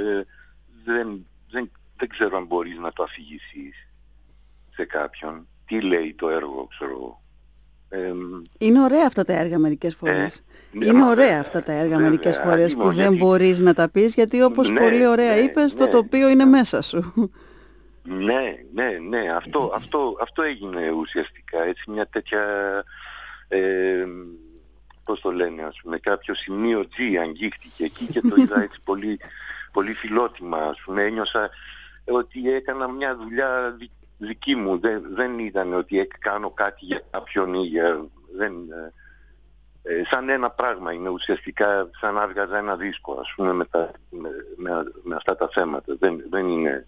δεν ξέρω αν μπορείς να το αφηγηθείς σε κάποιον. Τι λέει το έργο, ξέρω εγώ. Είναι ωραία αυτά τα έργα μερικές φορές. Είναι ωραία αυτά τα έργα μερικές φορές που δεν μπορείς να τα πεις, γιατί όπως πολύ ωραία είπες, το τοπίο είναι μέσα σου. Ναι, αυτό έγινε ουσιαστικά, έτσι, μια τέτοια, πώς το λένε, ας πούμε, κάποιο σημείο G αγγίχτηκε εκεί και το είδα έτσι πολύ, πολύ φιλότιμα, ας πούμε, ένιωσα ότι έκανα μια δουλειά δική μου, δεν ήταν ότι κάνω κάτι για κάποιον ή σαν ένα πράγμα είναι ουσιαστικά, σαν να έβγαζα ένα δίσκο, ας πούμε, με αυτά τα θέματα. Δεν είναι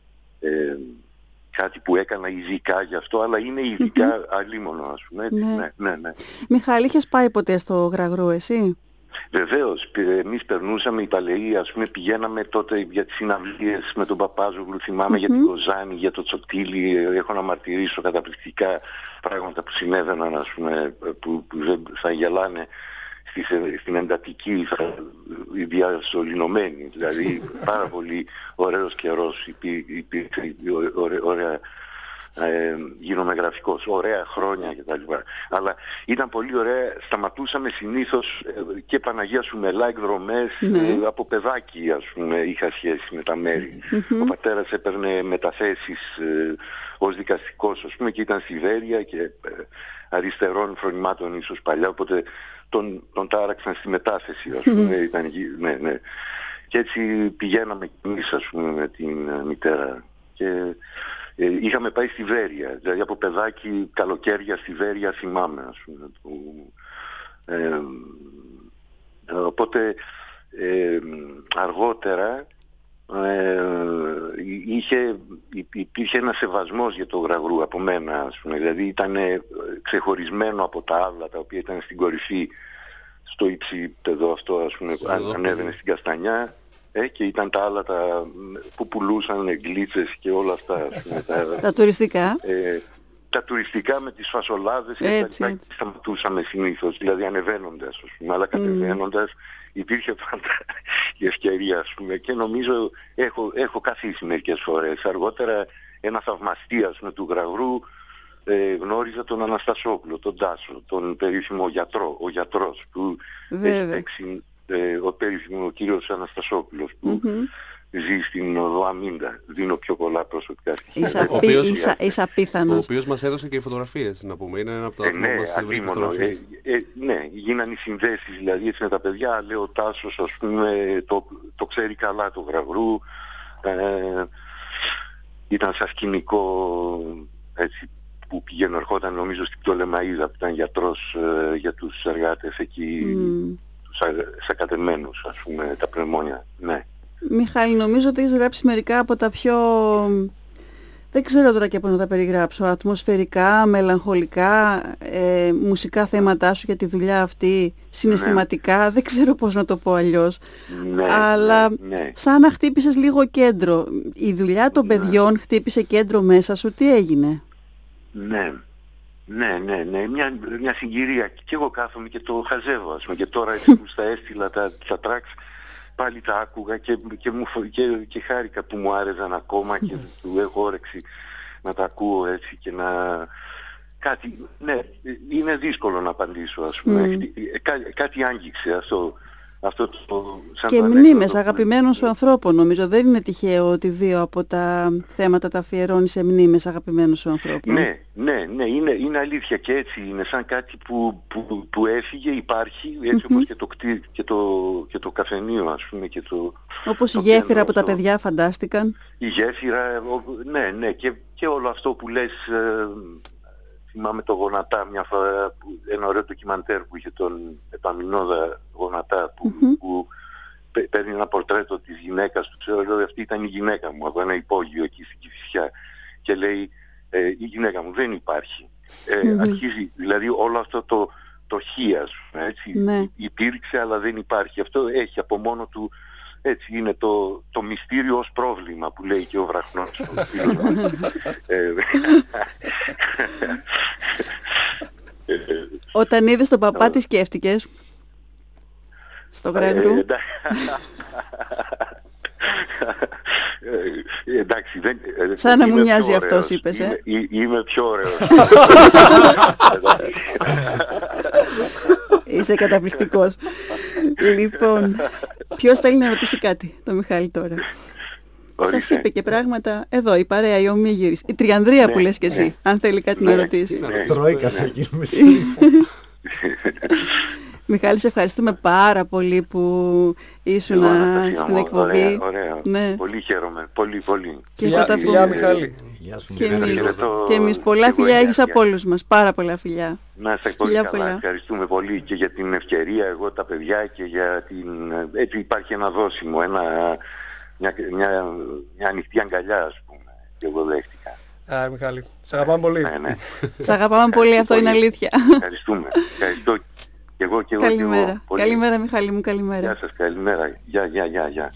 κάτι που έκανα ειδικά γι' αυτό, αλλά είναι ειδικά αλίμονο, ας πούμε. Έτσι. Ναι. Μιχάλη, είχες πάει ποτέ στο Γραγρού εσύ? Βεβαίως, εμείς περνούσαμε, οι παλαιοί, ας πούμε, πηγαίναμε τότε για τις συναυλίες με τον Παπάζογλου, θυμάμαι, για την Κοζάνη, για το Τσοτήλι, έχω να μαρτυρήσω καταπληκτικά πράγματα που συνέβαιναν, ας πούμε, που θα γελάνε στην εντατική, διασωληνωμένη, δηλαδή πάρα πολύ ωραίος καιρός υπήρξε, ωραία γίνομαι γραφικός, ωραία χρόνια κτλ. Αλλά ήταν πολύ ωραία, σταματούσαμε συνήθως και Παναγία Σουμελά εκδρομές, από παιδάκι ας πούμε είχα σχέση με τα μέρη. Ο πατέρας έπαιρνε μεταθέσεις ως δικαστικός ας πούμε και ήταν στη Βέρεια και αριστερών φρονημάτων ίσως παλιά, οπότε τον τάραξαν στη μετάθεση ας πούμε, ναι. Και έτσι πηγαίναμε κι εμείς ας πούμε με την μητέρα και είχαμε πάει στη Βέρεια, δηλαδή από παιδάκι καλοκαίρια στη Βέρεια θυμάμαι ας πούμε. Οπότε αργότερα υπήρχε ένα σεβασμός για το Γραγρού από μένα ας πούμε, δηλαδή ήταν ξεχωρισμένο από τα άλλα τα οποία ήταν στην κορυφή στο υψίπεδο αυτό ας πούμε, ανέβαινε στην Καστανιά και ήταν τα άλλα που πουλούσαν γκλίτσες και όλα αυτά ας πούμε, τα τουριστικά. Τα τουριστικά με τις φασολάδες και τα λοιπά σταματούσαμε συνήθως, δηλαδή ανεβαίνοντας ας πούμε, αλλά κατεβαίνοντας υπήρχε πάντα η ευκαιρία ας πούμε και νομίζω έχω καθίσει μερικές φορές. Αργότερα ένα θαυμαστή ας πούμε, του Γραγρού γνώριζα τον Αναστασόπουλο, τον Τάσο, τον περίφημο γιατρό, ο γιατρός που έχει παίξει, ο περίφημο κύριος Αναστασόπουλος που ζει στην οδό Αμίντα. Δίνω πιο πολλά προσωπικά στοιχεία. Είσαι απίθανος. Ο οποίος μας έδωσε και φωτογραφίες, να πούμε. Είναι ένα από τα ναι, αντίμονο. Ναι, γίνανε οι συνδέσεις δηλαδή έτσι με τα παιδιά. Λέω ο Τάσος ας πούμε το ξέρει καλά το Γραγρού. Ήταν σαν σκηνικό έτσι που πηγαίνω ερχόταν νομίζω στην Πτολεμαΐδα που ήταν γιατρός για τους εργάτες εκεί, τους ακατεμένους ας πούμε τα πνευμόνια. Ναι. Μιχάλη, νομίζω ότι έχεις γράψει μερικά από τα πιο, δεν ξέρω τώρα και πώς να τα περιγράψω, ατμοσφαιρικά, μελαγχολικά, μουσικά θέματά σου για τη δουλειά αυτή, συναισθηματικά, δεν ξέρω πώς να το πω αλλιώς. Αλλά σαν να χτύπησες λίγο κέντρο. Η δουλειά των παιδιών χτύπησε κέντρο μέσα σου, τι έγινε? Ναι, μια συγκυρία. Και εγώ κάθομαι και το χαζεύω ας πούμε, και τώρα έτσι που στα έστειλα τα tracks πάλι τα άκουγα και χάρηκα που μου άρεσαν ακόμα και που έχω όρεξη να τα ακούω έτσι και να... Κάτι, ναι, είναι δύσκολο να απαντήσω ας πούμε. Κάτι άγγιξε αυτό το... Σαν και μνήμες αγαπημένων σου ανθρώπων νομίζω. Δεν είναι τυχαίο ότι 2 από τα θέματα τα αφιερώνει σε μνήμες αγαπημένων σου ανθρώπων. Ναι, είναι αλήθεια και έτσι είναι σαν κάτι που έφυγε, υπάρχει έτσι όπως και το καφενείο ας πούμε και το... Όπως η γέφυρα που τα παιδιά φαντάστηκαν. Η γέφυρα, ναι και όλο αυτό που λες... Θυμάμαι το Γονατά μια φορά, ένα ωραίο ντοκιμαντέρ που είχε τον Επαμινώδα Γονατά που παίρνει ένα πορτρέτο της γυναίκας του, ξέρω, λέω αυτή ήταν η γυναίκα μου από ένα υπόγειο εκεί στην Κηφισιά και λέει η γυναίκα μου δεν υπάρχει. Αρχίζει δηλαδή όλο αυτό το χίας, έτσι, υπήρξε αλλά δεν υπάρχει. Αυτό έχει από μόνο του, έτσι είναι το μυστήριο ως πρόβλημα που λέει και ο Βραχνός. Όταν είδες τον παπά τι σκέφτηκες στο Γραγρού? Εντάξει, σαν να μου μοιάζει αυτός είπες. Είμαι πιο ωραίος. Είσαι καταπληκτικός. Λοιπόν, ποιος θέλει να ρωτήσει κάτι, το Μιχάλη τώρα? Σας είπε και πράγματα εδώ, η παρέα, η ομίγυρης, η Τριανδρία που λες και εσύ, αν θέλει κάτι να ρωτήσει. Τρώει καφέ, γίνουμε σήμερα. Μιχάλη, σε ευχαριστούμε πάρα πολύ που ήσουν στην εκπομπή. Ωραία. Πολύ χαίρομαι. Πολύ. Φιλιά, Μιχάλη. Και εμείς πολλά φιλιά έχεις από όλους μας. Πάρα πολλά φιλιά. Να είστε πολύ καλά. Ευχαριστούμε πολύ και για την ευκαιρία, εγώ τα παιδιά και για την... Έτσι υπάρχει ένα δώσιμο, μια ανοιχτή αγκαλιά ας πούμε. Και εγώ δέχτηκα. Μιχάλη, σ' αγαπάμε πολύ. Σ' αγαπάμε πολύ, αυτό είναι αλήθεια. Ευχαριστούμε. Ευχαριστώ. Και εγώ. Καλημέρα. Καλημέρα Μιχάλη μου, καλημέρα. Γεια σας, καλημέρα. Γεια.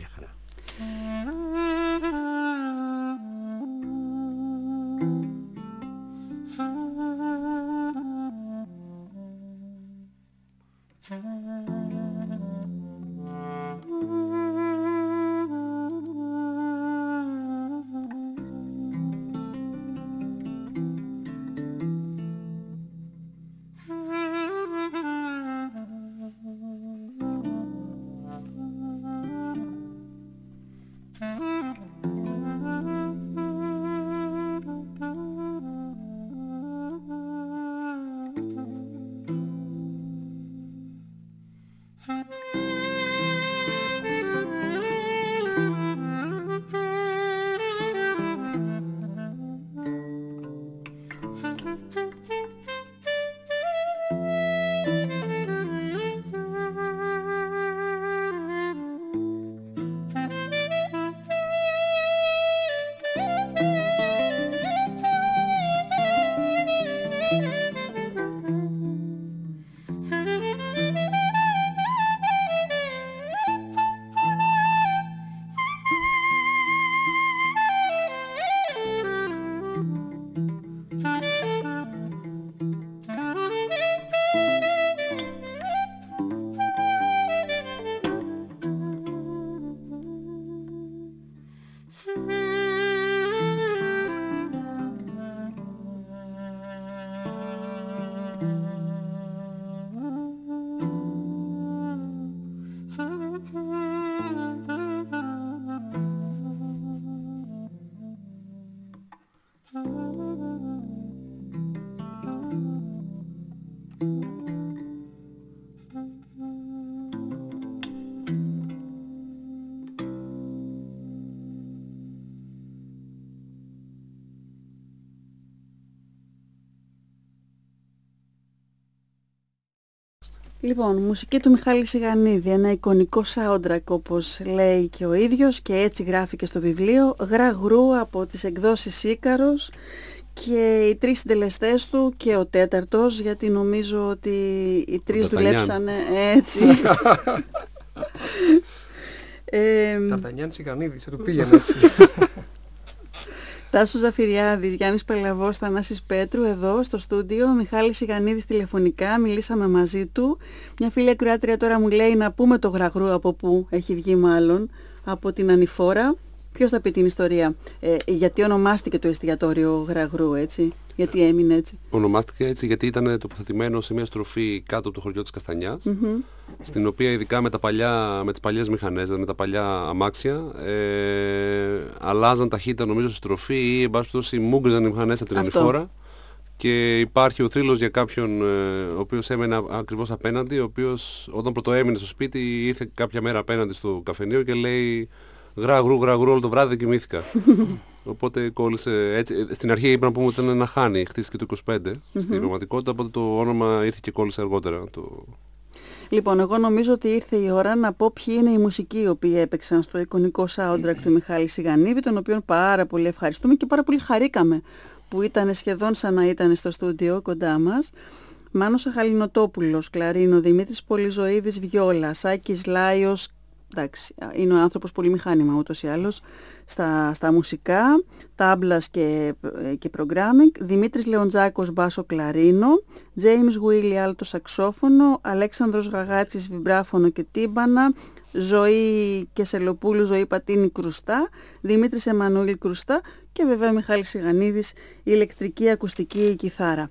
Λοιπόν, μουσική του Μιχάλη Σιγανίδη, ένα εικονικό soundtrack όπως λέει και ο ίδιος και έτσι γράφει και στο βιβλίο, γραγρού από τις εκδόσεις Ίκαρος, και οι τρεις συντελεστές του και ο τέταρτος, γιατί νομίζω ότι οι τρεις δουλέψανε έτσι. Ταρτανιάν Σιγανίδης, θα του πήγαινε έτσι. Τάσος Ζαφυριάδης, Γιάννης Παλαβός, Θανάσης Πέτρου, εδώ στο στούντιο. Μιχάλης Σιγανίδης τηλεφωνικά, μιλήσαμε μαζί του. Μια φίλη ακροάτρια τώρα μου λέει να πούμε το γραγρού από πού έχει βγει, μάλλον από την Ανηφόρα. Ποιος θα πει την ιστορία, γιατί ονομάστηκε το εστιατόριο Γραγρού, έτσι, γιατί έμεινε έτσι? Ονομάστηκε έτσι γιατί ήταν τοποθετημένο σε μια στροφή κάτω από το χωριό της Καστανιάς, στην οποία ειδικά με τις παλιές μηχανές, με τα παλιά αμάξια, αλλάζαν ταχύτητα νομίζω στη στροφή ή εν πάση περιπτώσει μούγκριζαν οι μηχανές από την Ανηφόρα. Και υπάρχει ο θρύλος για κάποιον ο οποίος έμενε ακριβώς απέναντι, ο οποίος όταν πρωτοέμεινε στο σπίτι ήρθε κάποια μέρα απέναντι στο καφενείο και λέει γραγρού όλο το βράδυ, κοιμήθηκα. Οπότε κόλλησε έτσι. Στην αρχή είπα να πούμε ότι ήταν ένα χάνι, χτίστηκε το 25 στην πραγματικότητα, οπότε το όνομα ήρθε και κόλλησε αργότερα. Λοιπόν, εγώ νομίζω ότι ήρθε η ώρα να πω ποιοι είναι οι μουσικοί οι οποίοι έπαιξαν στο εικονικό soundtrack του Μιχάλη Σιγανίδη, τον οποίον πάρα πολύ ευχαριστούμε και πάρα πολύ χαρήκαμε που ήταν σχεδόν σαν να ήταν στο στούντιο κοντά μας. Μάνος Αχαλινοτόπουλος, κλαρίνο, Δημήτρης Πολυζωίδης, βιόλα, Σάκης Λάιος, εντάξει, είναι ο άνθρωπος πολύ μηχάνημα ούτως ή άλλως στα μουσικά, τάμπλας και programming, Δημήτρης Λεοντζάκος μπάσο κλαρίνο, James Willy άλτο σαξόφωνο, Αλέξανδρος Γαγάτσης βιμπράφωνο και τύμπανα, Ζωή Κεσελοπούλου, Ζωή Πατίνη κρουστά, Δημήτρης Εμμανουήλ κρουστά και βέβαια Μιχάλης Σιγανίδης ηλεκτρική ακουστική κιθάρα.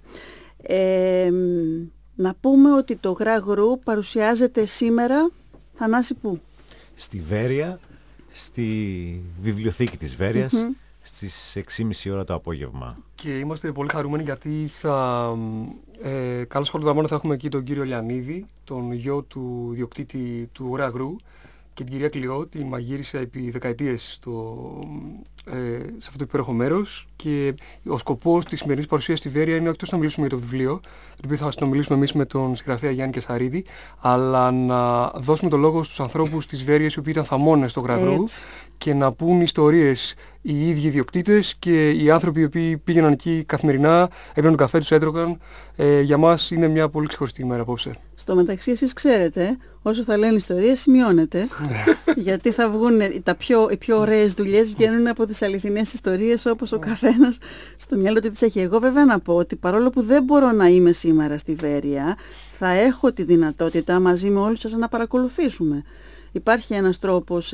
Να πούμε ότι το Γραγρού παρουσιάζεται σήμερα, Θανάση, πού? Στη Βέρεια, στη βιβλιοθήκη της Βέρειας, στις 6.30 ώρα το απόγευμα. Και είμαστε πολύ χαρούμενοι γιατί καλώς σχολείο θα έχουμε εκεί τον κύριο Λιανίδη, τον γιο του διοκτήτη του Γραγρού, και την κυρία Κλειό, την μαγείρισα επί δεκαετίες σε αυτό το υπέροχο μέρος. Και ο σκοπός της σημερινής παρουσίας στη Βέρεια είναι όχι τόσο να μιλήσουμε για το βιβλίο, το οποίο θα συνομιλήσουμε εμείς με τον συγγραφέα Γιάννη Κεσαρίδη, αλλά να δώσουμε το λόγο στους ανθρώπους της Βέρειας οι οποίοι ήταν θαμώνες στο Γραγρού και να πούν ιστορίες οι ίδιοι ιδιοκτήτες και οι άνθρωποι οι οποίοι πήγαιναν εκεί καθημερινά, έπαιρναν τον καφέ τους, έτρωγαν. Για μας είναι μια πολύ ξεχωριστή ημέρα απόψε. Στο μεταξύ, εσείς ξέρετε, όσο θα λένε ιστορίες, σημειώνετε. Γιατί θα βγουν οι πιο ωραίες δουλειές, βγαίνουν από τις αληθινές ιστορίες, όπως ο καθένας στο μυαλό του τις έχει. Εγώ βέβαια να πω ότι παρόλο που δεν μπορώ να είμαι σήμερα στη Βέρεια, θα έχω τη δυνατότητα μαζί με όλους σας να παρακολουθήσουμε. Υπάρχει ένας τρόπος,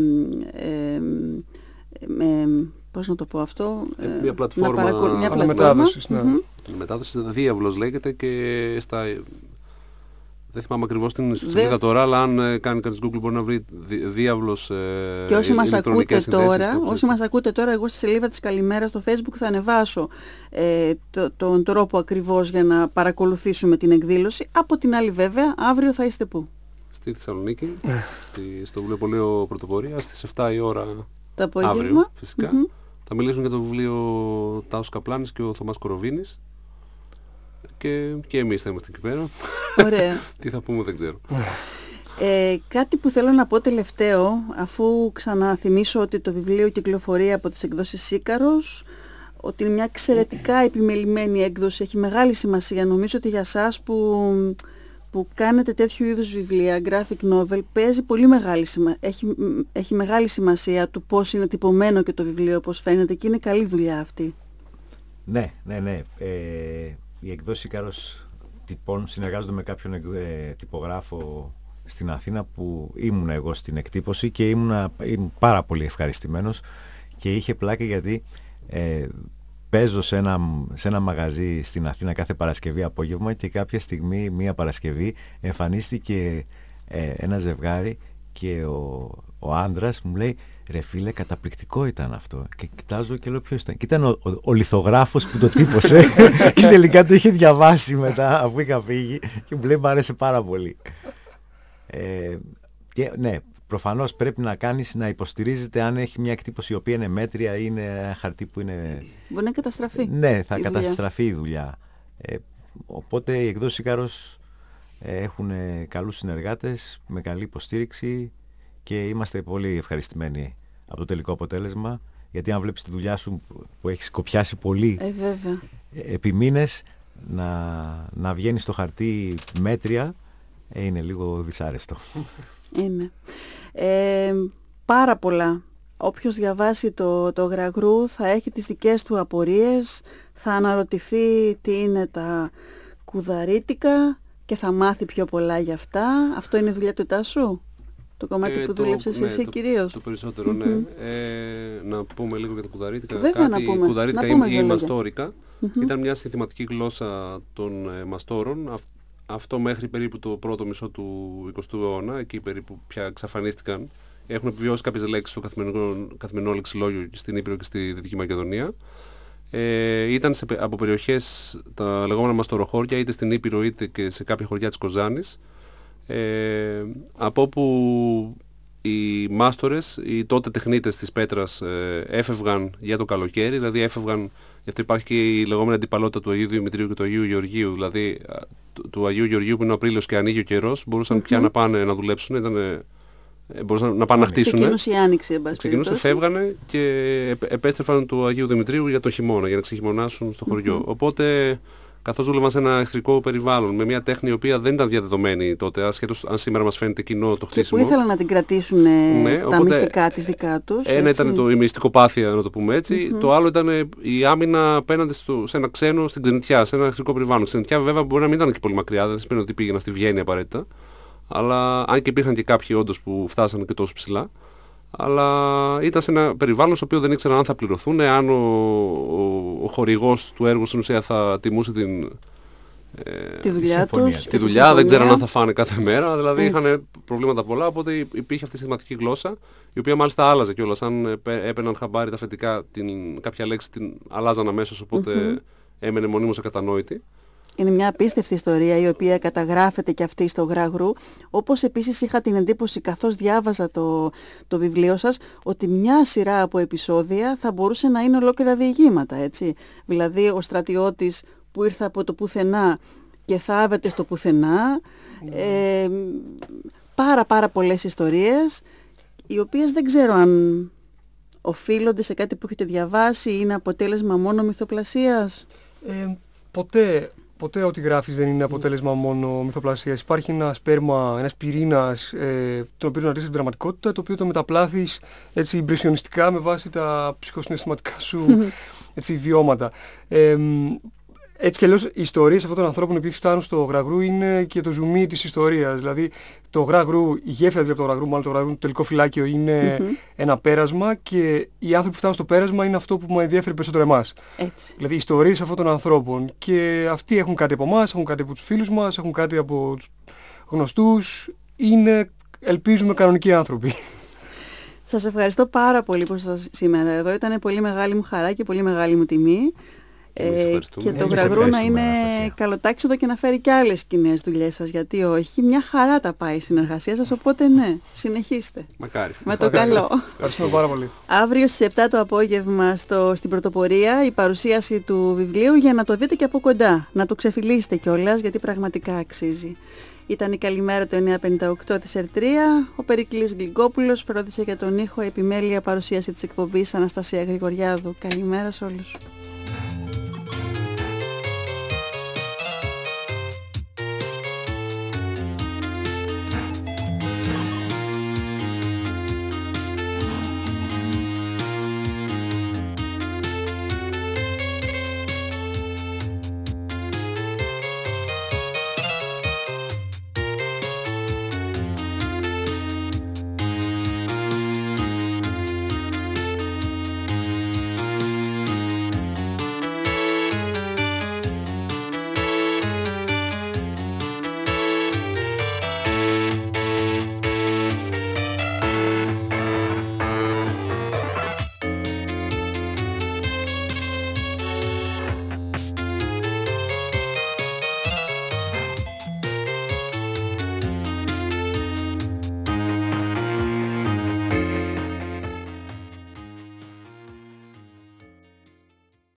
πώς να το πω αυτό, μια πλατφόρμα, μια μετάδοση. Μετάδοση διάβλος λέγεται και δεν θυμάμαι ακριβώς την ιστοσελίδα τώρα, αλλά αν κάνει κανείς Google μπορεί να βρει διάβλος και όσοι μας ακούτε τώρα, εγώ στη σελίδα της Καλημέρα στο Facebook θα ανεβάσω τον τρόπο ακριβώς για να παρακολουθήσουμε την εκδήλωση. Από την άλλη βέβαια, αύριο θα είστε πού? Στη Θεσσαλονίκη, στο βιβλιοπωλείο Πρωτοπορία, στις 7 η ώρα το απόγευμα. Αύριο, φυσικά. Θα μιλήσουν για το βιβλίο Τάσος Καπλάνης και ο Θωμάς Κοροβίνης. και εμείς θα είμαστε εκεί πέρα. Ωραία. Τι θα πούμε δεν ξέρω. Κάτι που θέλω να πω τελευταίο, αφού ξαναθυμίσω ότι το βιβλίο κυκλοφορεί από τις εκδόσεις Ίκαρος, ότι είναι μια εξαιρετικά επιμελημένη έκδοση, έχει μεγάλη σημασία. Νομίζω ότι για σας που κάνετε τέτοιου είδους βιβλία, graphic novel, παίζει πολύ έχει μεγάλη σημασία του πώς είναι τυπωμένο και το βιβλίο, πώς φαίνεται, και είναι καλή δουλειά αυτή. Ναι. Οι εκδόσεις Ίκαρος συνεργάζονται με κάποιον τυπογράφο στην Αθήνα που ήμουν εγώ στην εκτύπωση και ήμουν πάρα πολύ ευχαριστημένος, και είχε πλάκα γιατί παίζω σε ένα μαγαζί στην Αθήνα κάθε Παρασκευή απόγευμα, και κάποια στιγμή, μία Παρασκευή, εμφανίστηκε ένα ζευγάρι και ο άντρας μου λέει, ρε φίλε, καταπληκτικό ήταν αυτό. Και κοιτάζω και λέω, ποιος ήταν? Και ήταν ο λιθογράφος που το τύπωσε και τελικά το είχε διαβάσει μετά αφού είχα φύγει και μου λέει, μου άρεσε πάρα πολύ. Και ναι, προφανώς πρέπει να υποστηρίζεται αν έχει μια εκτύπωση η οποία είναι μέτρια ή είναι ένα χαρτί που είναι... Μπορεί να καταστραφεί. Ναι, θα καταστραφεί η δουλειά. Οπότε οι εκδόσεις Ίκαρος έχουν καλούς συνεργάτες με καλή υποστήριξη και είμαστε πολύ ευχαριστημένοι από το τελικό αποτέλεσμα, γιατί αν βλέπεις τη δουλειά σου που έχεις κοπιάσει πολύ επί μήνες, να βγαίνει στο χαρτί μέτρια, είναι λίγο δυσάρεστο. Είναι. Πάρα πολλά. Όποιος διαβάσει το Γραγρού θα έχει τις δικές του απορίες, θα αναρωτηθεί τι είναι τα κουδαρίτικα και θα μάθει πιο πολλά για αυτά. Αυτό είναι η δουλειά του Τάσου? Το κομμάτι που δούλεψες εσύ κυρίως? Το περισσότερο, ναι. Να πούμε λίγο για τα κουδαρίτικα. Βέβαια, να πούμε. Κουδαρίτικα ή μαστόρικα. Ήταν μια συνθηματική γλώσσα των μαστόρων. Αυτό μέχρι περίπου το πρώτο μισό του 20ου αιώνα, εκεί περίπου πια εξαφανίστηκαν. Έχουν επιβιώσει κάποιες λέξεις στο καθημερινό λεξιλόγιο στην Ήπειρο και στη Δυτική Μακεδονία. Ήταν από περιοχές, τα λεγόμενα μαστοροχώρια, είτε στην Ήπειρο είτε και σε κάποια χωριά της Κοζάνης, από όπου οι μάστορες, οι τότε τεχνίτες της πέτρας, έφευγαν για το καλοκαίρι, δηλαδή έφευγαν, γι' αυτό υπάρχει και η λεγόμενη αντιπαλότητα του Αγίου Δημητρίου και του Αγίου Γεωργίου, δηλαδή του Αγίου Γεωργίου που είναι ο Απρίλιος και ανοίγει ο καιρός, μπορούσαν πια να πάνε να δουλέψουν, μπορούσαν να πάνε να χτίσουν. Ξεκινούσε η άνοιξη, εν πάση περιπτώσει. Φεύγανε και επέστρεφαν του Αγίου Δημητρίου για το χειμώνα, για να ξεχειμωνάσουν στο χωριό. Οπότε, καθώς δούλευαν σε ένα εχθρικό περιβάλλον, με μια τέχνη η οποία δεν ήταν διαδεδομένη τότε, ασχέτως αν σήμερα μας φαίνεται κοινό το χτίσιμο. Και που ήθελαν να την κρατήσουν τα μυστικά της δικά τους. Ένα ήταν η μυστικοπάθεια, να το πούμε έτσι. Το άλλο ήταν η άμυνα απέναντι σε ένα ξένο στην ξενιτιά, σε ένα εχθρικό περιβάλλον. Η ξενιτιά βέβαια μπορεί να μην ήταν και πολύ μακριά, δεν σημαίνει ότι πήγαινα στη Βιέννη απαραίτητα. Αλλά αν και υπήρχαν και κάποιοι όντως που φτάσανε και τόσο ψηλά. Αλλά ήταν σε ένα περιβάλλον στο οποίο δεν ήξεραν αν θα πληρωθούν, αν ο χορηγός του έργου στην ουσία θα τιμούσε τη δουλειά τους. Τη δουλειά, δεν ξέραν αν θα φάνε κάθε μέρα, δηλαδή είχαν προβλήματα πολλά, οπότε υπήρχε αυτή η συστηματική γλώσσα, η οποία μάλιστα άλλαζε κιόλας. Αν έπαιρναν χαμπάρι τα φετικά, κάποια λέξη την αλλάζαν αμέσως, οπότε έμενε μονίμως ακατανόητη. Είναι μια απίστευτη ιστορία η οποία καταγράφεται και αυτή στο Γραγρού. Όπως επίσης είχα την εντύπωση καθώς διάβαζα το βιβλίο σας, ότι μια σειρά από επεισόδια θα μπορούσε να είναι ολόκληρα διηγήματα, έτσι. Δηλαδή ο στρατιώτης που ήρθε από το πουθενά και θάβεται στο πουθενά. Πάρα πολλές ιστορίες, οι οποίες δεν ξέρω αν οφείλονται σε κάτι που έχετε διαβάσει ή είναι αποτέλεσμα μόνο μυθοπλασίας. Ποτέ ό,τι γράφεις δεν είναι αποτέλεσμα μόνο μυθοπλασίας. Υπάρχει ένα σπέρμα, ένας πυρήνας, τον οποίο αναρτήσεις την πραγματικότητα, το οποίο το μεταπλάθεις έτσι ιμπρεσιονιστικά με βάση τα ψυχοσυναισθηματικά σου βιώματα. Έτσι κι αλλιώς οι ιστορίες αυτών των ανθρώπων επειδή φτάνουν στο Γραγρού είναι και το ζουμί της ιστορίας. Δηλαδή το Γραγρού, η γέφυρα δηλαδή από το Γραγρού, μάλλον το Γραγρού, το τελικό φυλάκιο είναι ένα πέρασμα και οι άνθρωποι που φτάνουν στο πέρασμα είναι αυτό που με ενδιαφέρει περισσότερο εμάς. Έτσι. Δηλαδή οι ιστορίες αυτών των ανθρώπων και αυτοί έχουν κάτι από εμάς, έχουν κάτι από τους φίλους μας, έχουν κάτι από τους γνωστούς, είναι ελπίζουμε κανονικοί άνθρωποι. Σας ευχαριστώ πάρα πολύ που σας σήμερα εδώ. Ήταν πολύ μεγάλη μου χαρά και πολύ μεγάλη μου τιμή. Και το Γραγρού να είναι καλοτάξιδο και να φέρει και άλλες κοινές δουλειές σας, γιατί όχι, μια χαρά τα πάει η συνεργασία σας, οπότε ναι, συνεχίστε. Μακάρι. Με το καλό. Ευχαριστούμε πάρα πολύ. Αύριο στις 7 το απόγευμα στην Πρωτοπορία η παρουσίαση του βιβλίου για να το δείτε και από κοντά, να το ξεφυλίσετε κιόλας, γιατί πραγματικά αξίζει. Ήταν η Καλημέρα το 958 της Ερτρία. Ο Περικλής Γλυγκόπουλος φρόντισε για τον ήχο, επιμέλεια παρουσίαση της εκπομπής Αναστασία Γρηγοριάδου. Καλημέρα σε όλους.